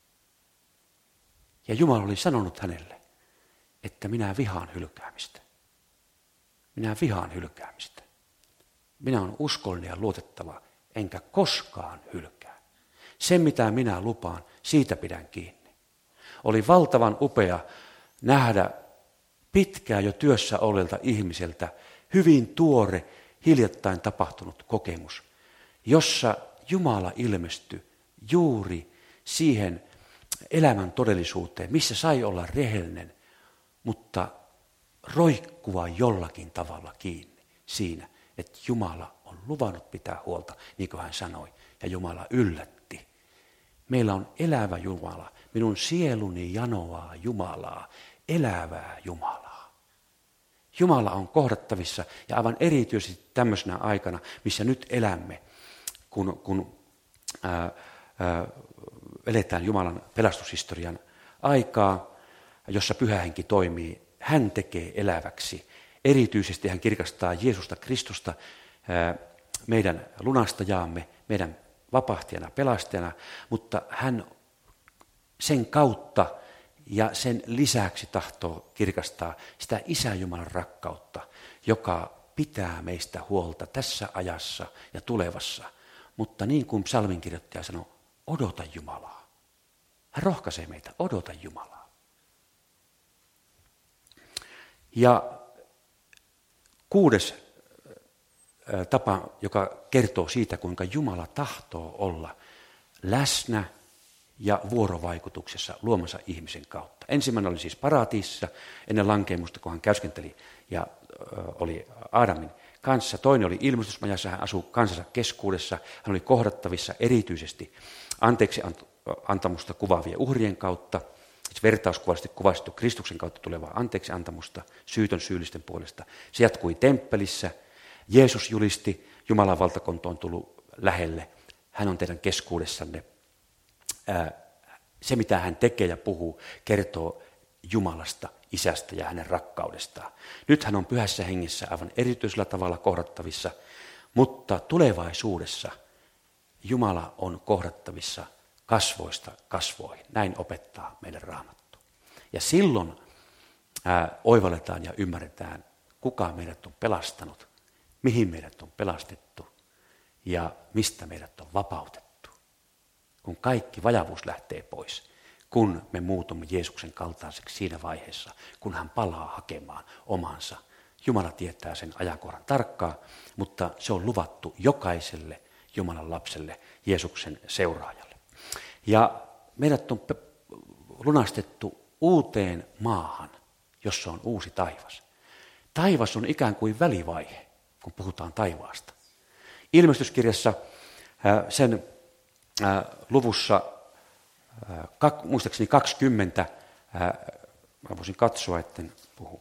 Ja Jumala oli sanonut hänelle, että minä vihaan hylkäämistä. Minä vihaan hylkäämistä. Minä olen uskollinen ja luotettava, enkä koskaan hylkää. Sen, mitä minä lupaan, siitä pidän kiinni. Oli valtavan upea nähdä pitkään jo työssä olleelta ihmiseltä hyvin tuore, hiljattain tapahtunut kokemus, jossa Jumala ilmestyi juuri siihen elämän todellisuuteen, missä sai olla rehellinen, mutta roikkua jollakin tavalla kiinni siinä, että Jumala on luvannut pitää huolta, niin kuin hän sanoi, ja Jumala yllätti. Meillä on elävä Jumala, minun sieluni janoaa Jumalaa, elävää Jumalaa. Jumala on kohdattavissa ja aivan erityisesti tämmöisenä aikana, missä nyt elämme, kun, kun ää, ää, eletään Jumalan pelastushistorian aikaa, jossa Pyhä Henki toimii. Hän tekee eläväksi. Erityisesti hän kirkastaa Jeesusta Kristusta ää, meidän lunastajaamme, meidän vapahtijana, pelastajana, mutta hän sen kautta ja sen lisäksi tahtoo kirkastaa sitä Isä Jumalan rakkautta, joka pitää meistä huolta tässä ajassa ja tulevassa. Mutta niin kuin psalminkirjoittaja sanoi, odota Jumalaa. Hän rohkaisee meitä, odota Jumalaa. Ja kuudes tapa, joka kertoo siitä, kuinka Jumala tahtoo olla läsnä ja vuorovaikutuksessa luomansa ihmisen kautta. Ensimmäinen oli siis paratiisissa ennen lankeemusta, kun hän käyskenteli ja oli Aadamin kanssa. Toinen oli ilmestysmajassa, hän asui kansansa keskuudessa. Hän oli kohdattavissa erityisesti anteeksi antamusta kuvaavien uhrien kautta, siis vertauskuvallisesti kuvastettu Kristuksen kautta tulevaa anteeksi antamusta syytön syyllisten puolesta. Se jatkui temppelissä. Jeesus julisti, Jumalan valtakunta on tullut lähelle. Hän on teidän keskuudessanne. Se, mitä hän tekee ja puhuu, kertoo Jumalasta Isästä ja hänen rakkaudestaan. Nyt hän on pyhässä hengessä aivan erityisellä tavalla kohdattavissa, mutta tulevaisuudessa Jumala on kohdattavissa kasvoista kasvoihin. Näin opettaa meille Raamattu. Ja silloin ää, oivalletaan ja ymmärretään, kuka meidät on pelastanut, mihin meidät on pelastettu ja mistä meidät on vapautettu. Kun kaikki vajavuus lähtee pois, kun me muutumme Jeesuksen kaltaiseksi siinä vaiheessa, kun hän palaa hakemaan omansa. Jumala tietää sen ajankohdan tarkkaan, mutta se on luvattu jokaiselle Jumalan lapselle, Jeesuksen seuraajalle. Ja meidät on lunastettu uuteen maahan, jossa on uusi taivas. Taivas on ikään kuin välivaihe, kun puhutaan taivaasta. Ilmestyskirjassa sen luvussa, muistaakseni kaksikymmentä, mä voisin katsoa, etten puhu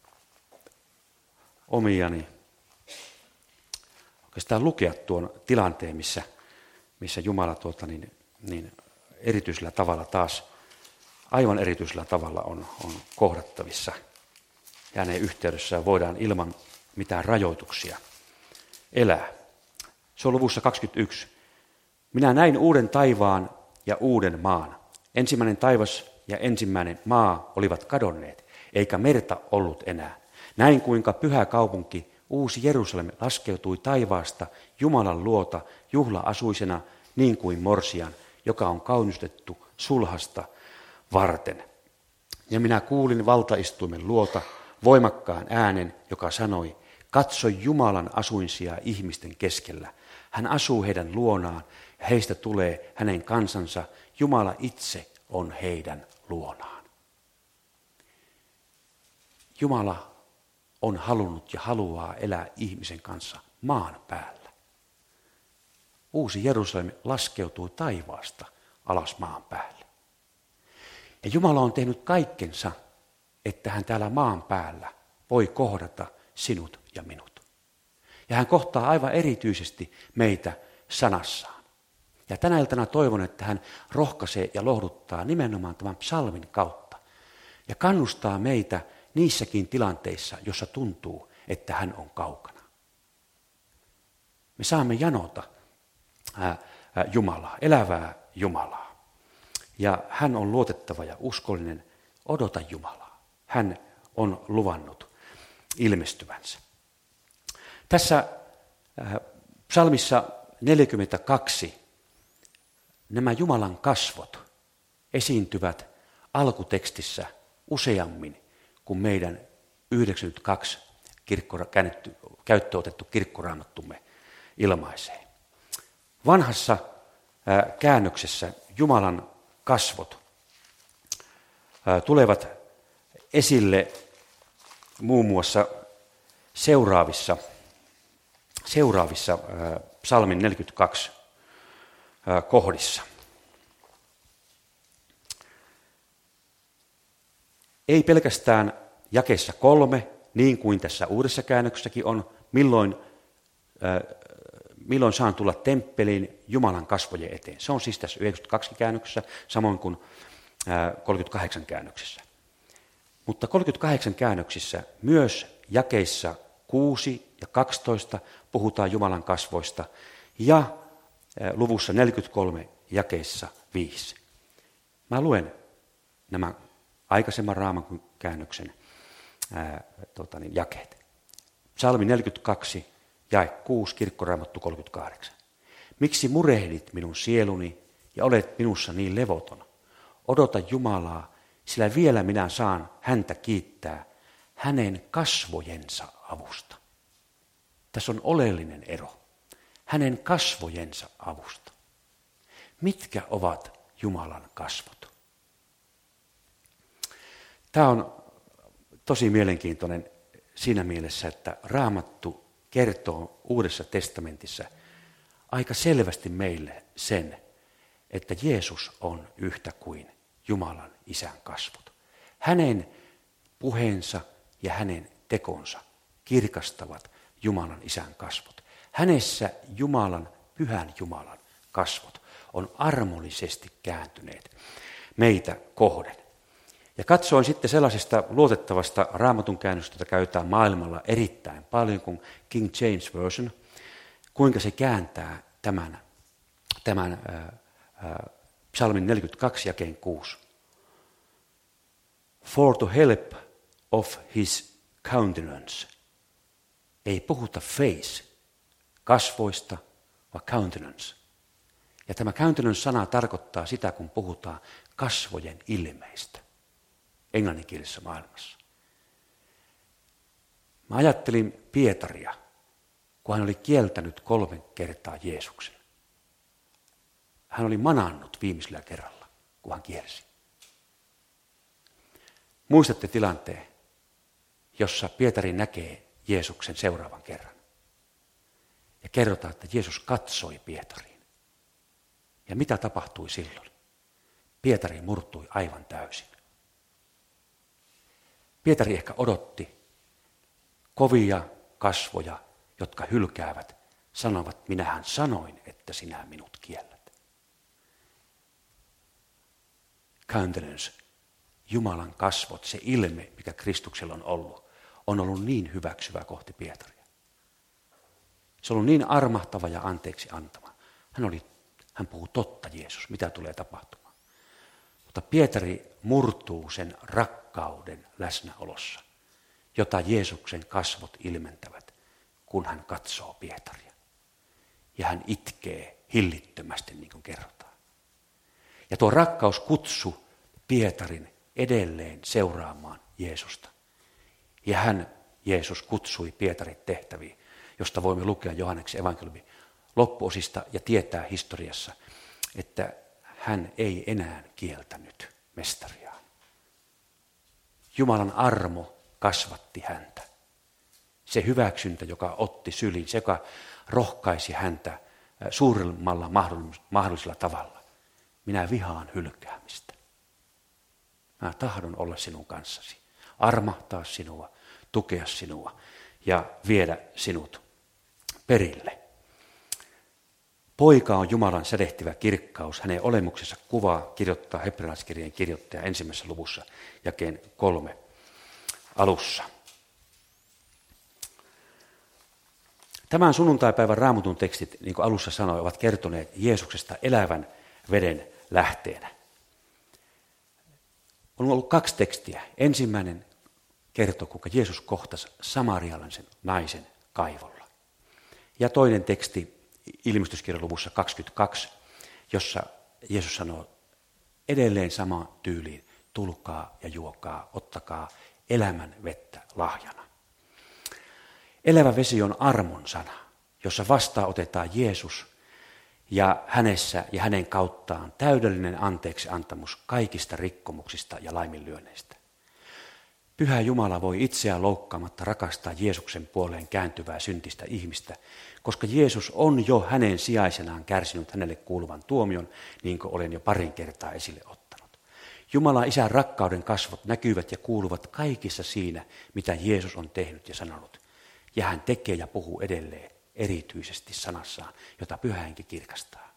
omiani, oikeastaan lukea tuon tilanteen, missä, missä Jumala tuota, niin, niin erityisellä tavalla taas, aivan erityisellä tavalla on, on kohdattavissa. Ja hänen yhteydessään voidaan ilman mitään rajoituksia elää. Se on luvussa kaksikymmentäyksi. Minä näin uuden taivaan ja uuden maan. Ensimmäinen taivas ja ensimmäinen maa olivat kadonneet, eikä merta ollut enää. Näin kuinka pyhä kaupunki, uusi Jerusalem, laskeutui taivaasta Jumalan luota juhla-asuisena niin kuin morsian, joka on kaunistettu sulhasta varten. Ja minä kuulin valtaistuimen luota voimakkaan äänen, joka sanoi, katso Jumalan asuinsia ihmisten keskellä. Hän asuu heidän luonaan ja heistä tulee hänen kansansa. Jumala itse on heidän luonaan. Jumala on halunnut ja haluaa elää ihmisen kanssa maan päällä. Uusi Jerusalem laskeutuu taivaasta alas maan päälle. Ja Jumala on tehnyt kaikkensa, että hän täällä maan päällä voi kohdata sinut ja minut. Ja hän kohtaa aivan erityisesti meitä sanassaan. Ja tänä iltana toivon, että hän rohkaisee ja lohduttaa nimenomaan tämän psalmin kautta. Ja kannustaa meitä niissäkin tilanteissa, jossa tuntuu, että hän on kaukana. Me saamme janota ää, ää, Jumalaa, elävää Jumalaa. Ja hän on luotettava ja uskollinen, odota Jumalaa. Hän on luvannut ilmestyvänsä. Tässä ää, psalmissa neljäkymmentäkaksi nämä Jumalan kasvot esiintyvät alkutekstissä useammin kuin meidän yhdeksänkymmentäkaksi kirkkora, käännetty, käyttöotettu kirkkoraamattumme ilmaisee. Vanhassa ää, käännöksessä Jumalan kasvot ää, tulevat esille muun muassa seuraavissa, seuraavissa ää, psalmin neljäkymmentäkaksi ää, kohdissa. Ei pelkästään jakeessa kolme, niin kuin tässä uudessa käännöksessäkin on, milloin, äh, milloin saan tulla temppeliin Jumalan kasvojen eteen. Se on siis tässä yhdeksänkymmentäkaksi käännöksessä, samoin kuin äh, kolmekymmentäkahdeksan käännöksessä. Mutta kolmekymmentäkahdeksan käännöksissä myös jakeissa kuusi ja kaksitoista puhutaan Jumalan kasvoista ja äh, luvussa neljäkymmentäkolme jakeissa viisi. Mä luen nämä aikaisemman Raamatun käännöksen ää, tota niin, jakeet. Psalmi neljäkymmentäkaksi, jae kuusi, kirkkoraamattu kolmekymmentäkahdeksan. Miksi murehdit minun sieluni ja olet minussa niin levoton? Odota Jumalaa, sillä vielä minä saan häntä kiittää hänen kasvojensa avusta. Tässä on oleellinen ero. Hänen kasvojensa avusta. Mitkä ovat Jumalan kasvot? Tämä on tosi mielenkiintoinen siinä mielessä, että Raamattu kertoo Uudessa testamentissa aika selvästi meille sen, että Jeesus on yhtä kuin Jumalan Isän kasvot. Hänen puheensa ja hänen tekonsa kirkastavat Jumalan Isän kasvot. Hänessä Jumalan, pyhän Jumalan kasvot on armollisesti kääntyneet meitä kohden. Ja katsoin sitten sellaisesta luotettavasta raamatun käännöstä, jota käytetään maailmalla erittäin paljon, kuin King James Version, kuinka se kääntää tämän, tämän äh, äh, psalmin neljäkymmentäkaksi jakeen kuusi. For to help of his countenance. Ei puhuta face, kasvoista, vaan countenance. Ja tämä countenance-sana tarkoittaa sitä, kun puhutaan kasvojen ilmeistä englanninkielisessä maailmassa. Mä ajattelin Pietaria, kun hän oli kieltänyt kolme kertaa Jeesuksen. Hän oli manannut viimeisellä kerralla, kun hän kielsi. Muistatte tilanteen, jossa Pietari näkee Jeesuksen seuraavan kerran. Ja kerrotaan, että Jeesus katsoi Pietariin. Ja mitä tapahtui silloin? Pietari murtui aivan täysin. Pietari ehkä odotti kovia kasvoja, jotka hylkäävät, sanovat, minähän sanoin, että sinä minut kiellät. Countenance, Jumalan kasvot, se ilme, mikä Kristuksella on ollut, on ollut niin hyväksyvä kohti Pietaria. Se on ollut niin armahtava ja anteeksi antava. Hän, oli, hän puhuu totta, Jeesus, mitä tulee tapahtumaan. Mutta Pietari murtuu sen rakkauden läsnäolossa, jota Jeesuksen kasvot ilmentävät, kun hän katsoo Pietaria. Ja hän itkee hillittömästi, niin kuin kerrotaan. Ja tuo rakkaus kutsui Pietarin edelleen seuraamaan Jeesusta. Ja hän, Jeesus, kutsui Pietarit tehtäviin, josta voimme lukea Johanneksen evankeliumin loppuosista ja tietää historiassa, että hän ei enää kieltänyt mestariaan. Jumalan armo kasvatti häntä. Se hyväksyntä, joka otti syliin, se, joka rohkaisi häntä suurimmalla mahdollisella tavalla. Minä vihaan hylkäämistä. Mä tahdon olla sinun kanssasi, armahtaa sinua, tukea sinua ja viedä sinut perille. Poika on Jumalan sädehtivä kirkkaus. Hänen olemuksensa kuvaa kirjoittaa hebrealaiskirjeen kirjoittaja ensimmäisessä luvussa jakeen kolme alussa. Tämän sunnuntaipäivän Raamatun tekstit, niin kuin alussa sanoin, ovat kertoneet Jeesuksesta elävän veden lähteenä. On ollut kaksi tekstiä. Ensimmäinen kertoo, kuinka Jeesus kohtasi samarialaisen naisen kaivolla. Ja toinen teksti ilmestyskirjan luvussa kaksikymmentäkaksi, jossa Jeesus sanoo edelleen samaan tyyliin, tulkaa ja juokaa, ottakaa elämän vettä lahjana. Elävä vesi on armon sana, jossa vastaanotetaan Jeesus ja hänessä ja hänen kauttaan täydellinen anteeksiantamus kaikista rikkomuksista ja laiminlyönneistä. Pyhä Jumala voi itseään loukkaamatta rakastaa Jeesuksen puoleen kääntyvää syntistä ihmistä, koska Jeesus on jo hänen sijaisenaan kärsinyt hänelle kuuluvan tuomion, niin kuin olen jo parin kertaa esille ottanut. Jumalan Isän rakkauden kasvot näkyvät ja kuuluvat kaikissa siinä, mitä Jeesus on tehnyt ja sanonut. Ja hän tekee ja puhuu edelleen erityisesti sanassaan, jota Pyhä Henki kirkastaa.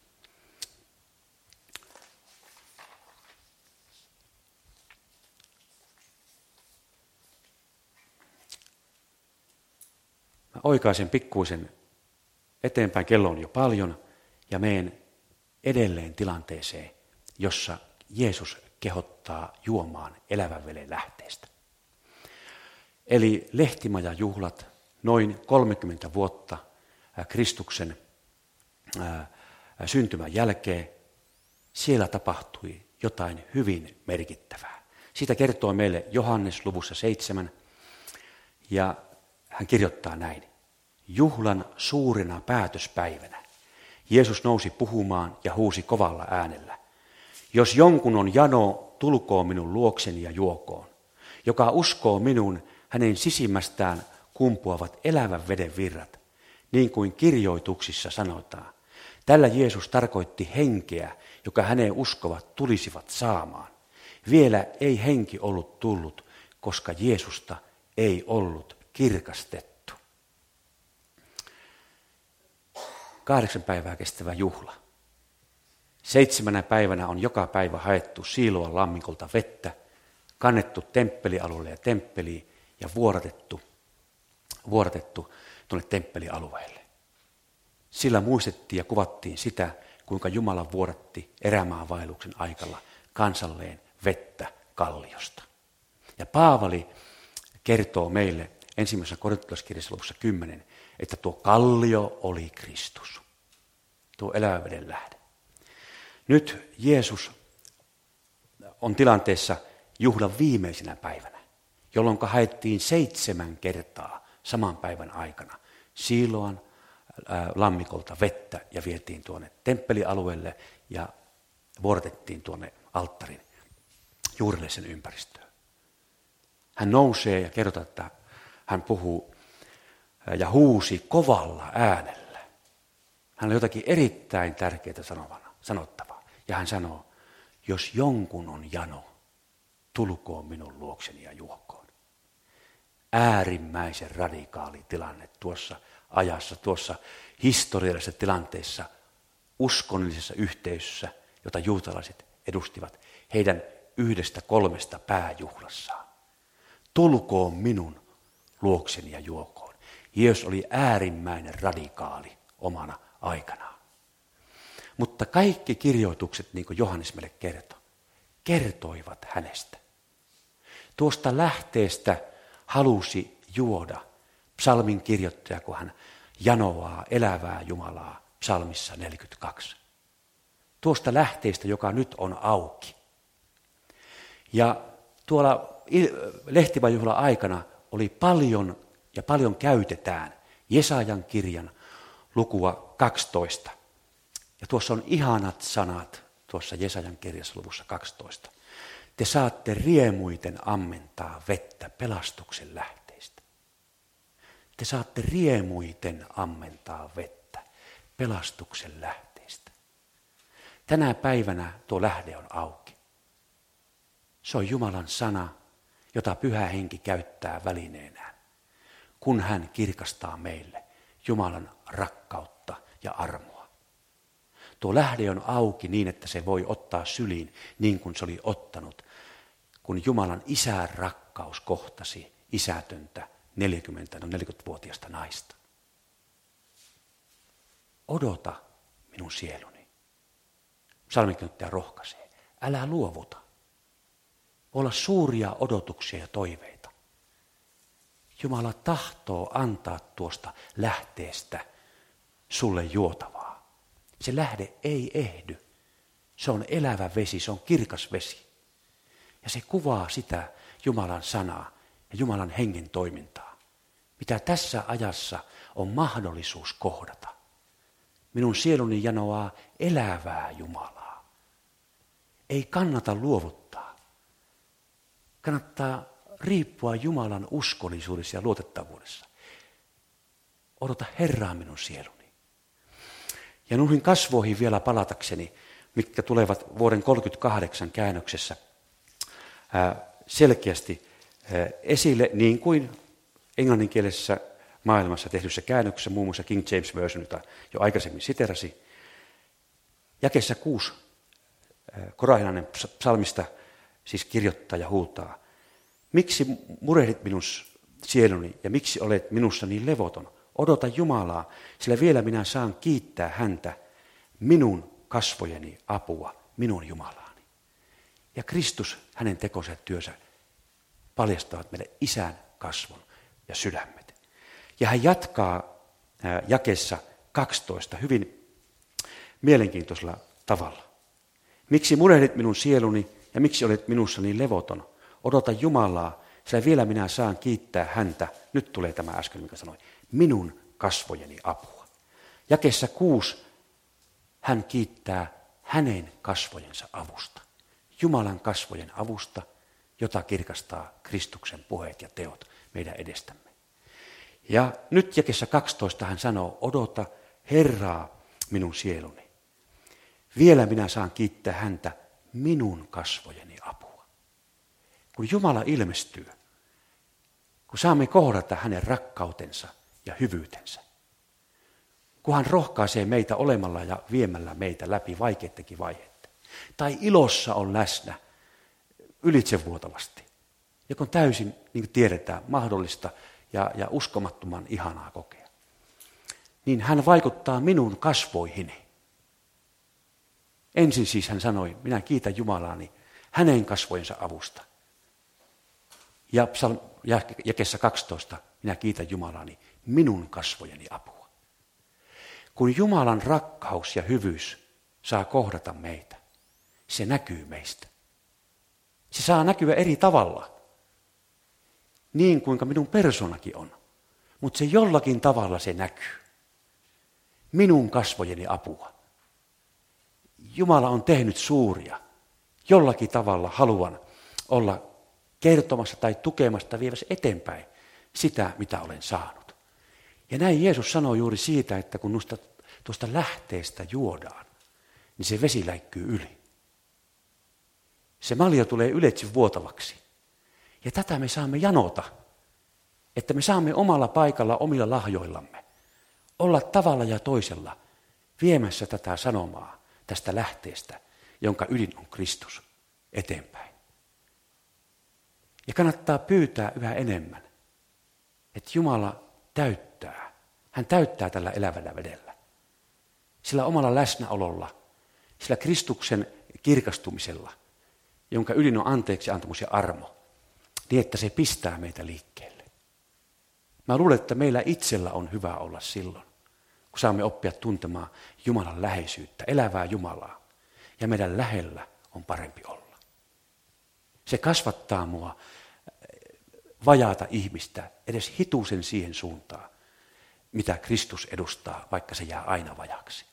Mä oikaisen pikkuisen eteenpäin, kello on jo paljon, ja menen edelleen tilanteeseen, jossa Jeesus kehottaa juomaan elävän veden lähteestä. Eli lehtimajajuhlat, noin kolmekymmentä vuotta Kristuksen syntymän jälkeen, siellä tapahtui jotain hyvin merkittävää. Siitä kertoo meille Johannes luvussa seitsemän, ja hän kirjoittaa näin. Juhlan suurena päätöspäivänä Jeesus nousi puhumaan ja huusi kovalla äänellä. Jos jonkun on jano, tulkoon minun luokseni ja juokoon. Joka uskoo minun, hänen sisimmästään kumpuavat elävän veden virrat, niin kuin kirjoituksissa sanotaan. Tällä Jeesus tarkoitti henkeä, joka häneen uskovat tulisivat saamaan. Vielä ei henki ollut tullut, koska Jeesusta ei ollut kirkastettu. Kahdeksan päivää kestävä juhla. Seitsemänä päivänä on joka päivä haettu Siiloan lammikolta vettä kannettu temppelialueelle ja temppeliin ja vuodatettu, vuodatettu tuonne temppelialueelle. Sillä muistettiin ja kuvattiin sitä, kuinka Jumala vuodatti erämaavaelluksen aikalla kansalleen vettä kalliosta. Ja Paavali kertoo meille ensimmäisessä korintolaiskirjassa luvussa kymmenen, että tuo kallio oli Kristus, tuo elävän veden lähde. Nyt Jeesus on tilanteessa juhlan viimeisenä päivänä, jolloin haettiin seitsemän kertaa saman päivän aikana Siiloan lammikolta vettä ja vietiin tuonne temppelialueelle ja vuorotettiin tuonne alttarin juurelle sen ympäristöön. Hän nousee ja kertoo, että hän puhuu ja huusi kovalla äänellä. Hän on jotakin erittäin tärkeää sanottavaa. Ja hän sanoo, jos jonkun on jano, tulkoon minun luokseni ja juokoon. Äärimmäisen radikaali tilanne tuossa ajassa, tuossa historiallisessa tilanteessa, uskonnollisessa yhteisössä, jota juutalaiset edustivat heidän yhdestä kolmesta pääjuhlassaan. Tulkoon minun luokseni ja juokoon. Jeesus oli äärimmäinen radikaali omana aikanaan. Mutta kaikki kirjoitukset, niin kuin Johannes meille kertoi, kertoivat hänestä. Tuosta lähteestä halusi juoda psalmin kirjoittaja, kun hän janoaa elävää Jumalaa psalmissa neljäkymmentäkaksi. Tuosta lähteestä, joka nyt on auki. Ja tuolla lehtimäjuhlan aikana oli paljon ja paljon käytetään Jesajan kirjan lukua kaksitoista. Ja tuossa on ihanat sanat tuossa Jesajan kirjassa luvussa kaksitoista. Te saatte riemuiten ammentaa vettä pelastuksen lähteistä. Te saatte riemuiten ammentaa vettä pelastuksen lähteistä. Tänä päivänä tuo lähde on auki. Se on Jumalan sana, jota Pyhä Henki käyttää välineenään, kun hän kirkastaa meille Jumalan rakkautta ja armoa. Tuo lähde on auki niin, että se voi ottaa syliin niin kuin se oli ottanut, kun Jumalan isän rakkaus kohtasi isätöntä neljäkymmentä, no neljäkymmentävuotiaista naista. Odota minun sieluni. Psalminkirjoittaja rohkaisee. Älä luovuta. Voi olla suuria odotuksia ja toiveita. Jumala tahtoo antaa tuosta lähteestä sulle juotavaa. Se lähde ei ehdy. Se on elävä vesi, se on kirkas vesi. Ja se kuvaa sitä Jumalan sanaa ja Jumalan hengen toimintaa, mitä tässä ajassa on mahdollisuus kohdata. Minun sieluni janoaa elävää Jumalaa. Ei kannata luovuttaa. Kannattaa riippua Jumalan uskollisuudessa ja luotettavuudessa. Odota Herraa minun sieluni. Ja noihin kasvoihin vielä palatakseni, mitkä tulevat vuoden kolmekymmentäkahdeksan käännöksessä selkeästi esille, niin kuin englanninkielisessä maailmassa tehdyssä käännöksessä, muun muassa King James Version, jota jo aikaisemmin siterasi. Jakeessa kuusi korahilainen psalmista siis kirjoittaja huutaa, miksi murehdit minun sieluni ja miksi olet minussa niin levoton? Odota Jumalaa, sillä vielä minä saan kiittää häntä, minun kasvojeni apua, minun Jumalaani. Ja Kristus, hänen tekonsa ja työnsä paljastavat meille isän kasvon ja sydämet. Ja hän jatkaa jakeessa kaksitoista hyvin mielenkiintoisella tavalla. Miksi murehdit minun sieluni ja miksi olet minussa niin levoton? Odota Jumalaa, sillä vielä minä saan kiittää häntä. Nyt tulee tämä äsken, mikä sanoi. Minun kasvojeni apua. Jakeessa kuusi hän kiittää hänen kasvojensa avusta. Jumalan kasvojen avusta, jota kirkastaa Kristuksen puheet ja teot meidän edestämme. Ja nyt jakeessa kaksitoista hän sanoo, odota Herraa minun sieluni. Vielä minä saan kiittää häntä minun kasvojeni apua. Kun Jumala ilmestyy, kun saamme kohdata hänen rakkautensa ja hyvyytensä, kun hän rohkaisee meitä olemalla ja viemällä meitä läpi vaikeittenkin vaiheita, tai ilossa on läsnä ylitsevuotavasti, joka on täysin, niin kuin tiedetään, mahdollista ja, ja uskomattoman ihanaa kokea. Niin hän vaikuttaa minun kasvoihini. Ensin siis hän sanoi, minä kiitän Jumalaani hänen kasvojensa avusta. Ja jakeessa kaksitoista, minä kiitän Jumalaani minun kasvojeni apua. Kun Jumalan rakkaus ja hyvyys saa kohdata meitä, se näkyy meistä. Se saa näkyä eri tavalla, niin kuinka minun persoonakin on. Mutta se jollakin tavalla se näkyy. Minun kasvojeni apua. Jumala on tehnyt suuria. Jollakin tavalla haluan olla kertomassa tai tukemassa tai vievässä eteenpäin sitä, mitä olen saanut. Ja näin Jeesus sanoi juuri siitä, että kun tuosta, tuosta lähteestä juodaan, niin se vesi läikkyy yli. Se malja tulee yletsi vuotavaksi. Ja tätä me saamme janota, että me saamme omalla paikalla, omilla lahjoillamme, olla tavalla ja toisella viemässä tätä sanomaa tästä lähteestä, jonka ydin on Kristus, eteenpäin. Ja kannattaa pyytää yhä enemmän, että Jumala täyttää, hän täyttää tällä elävällä vedellä. Sillä omalla läsnäololla, sillä Kristuksen kirkastumisella, jonka ydin on anteeksi antamus ja armo, niin että se pistää meitä liikkeelle. Mä luulen, että meillä itsellä on hyvä olla silloin, kun saamme oppia tuntemaan Jumalan läheisyyttä, elävää Jumalaa. Ja meidän lähellä on parempi olla. Se kasvattaa mua vajaata ihmistä edes hitusen siihen suuntaan, mitä Kristus edustaa, vaikka se jää aina vajaksi.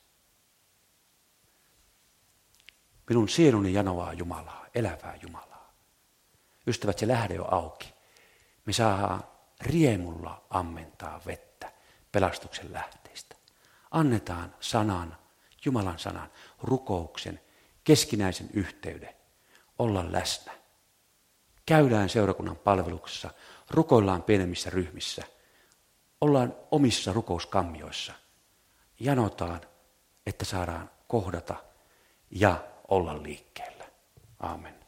Minun sieluni janoaa Jumalaa, elävää Jumalaa. Ystävät, se lähde on auki. Me saadaan riemulla ammentaa vettä pelastuksen lähteistä. Annetaan sanan, Jumalan sanan, rukouksen, keskinäisen yhteyden, olla läsnä. Käydään seurakunnan palveluksessa, rukoillaan pienemmissä ryhmissä, ollaan omissa rukouskammioissa. Janotaan, että saadaan kohdata ja olla liikkeellä. Aamen.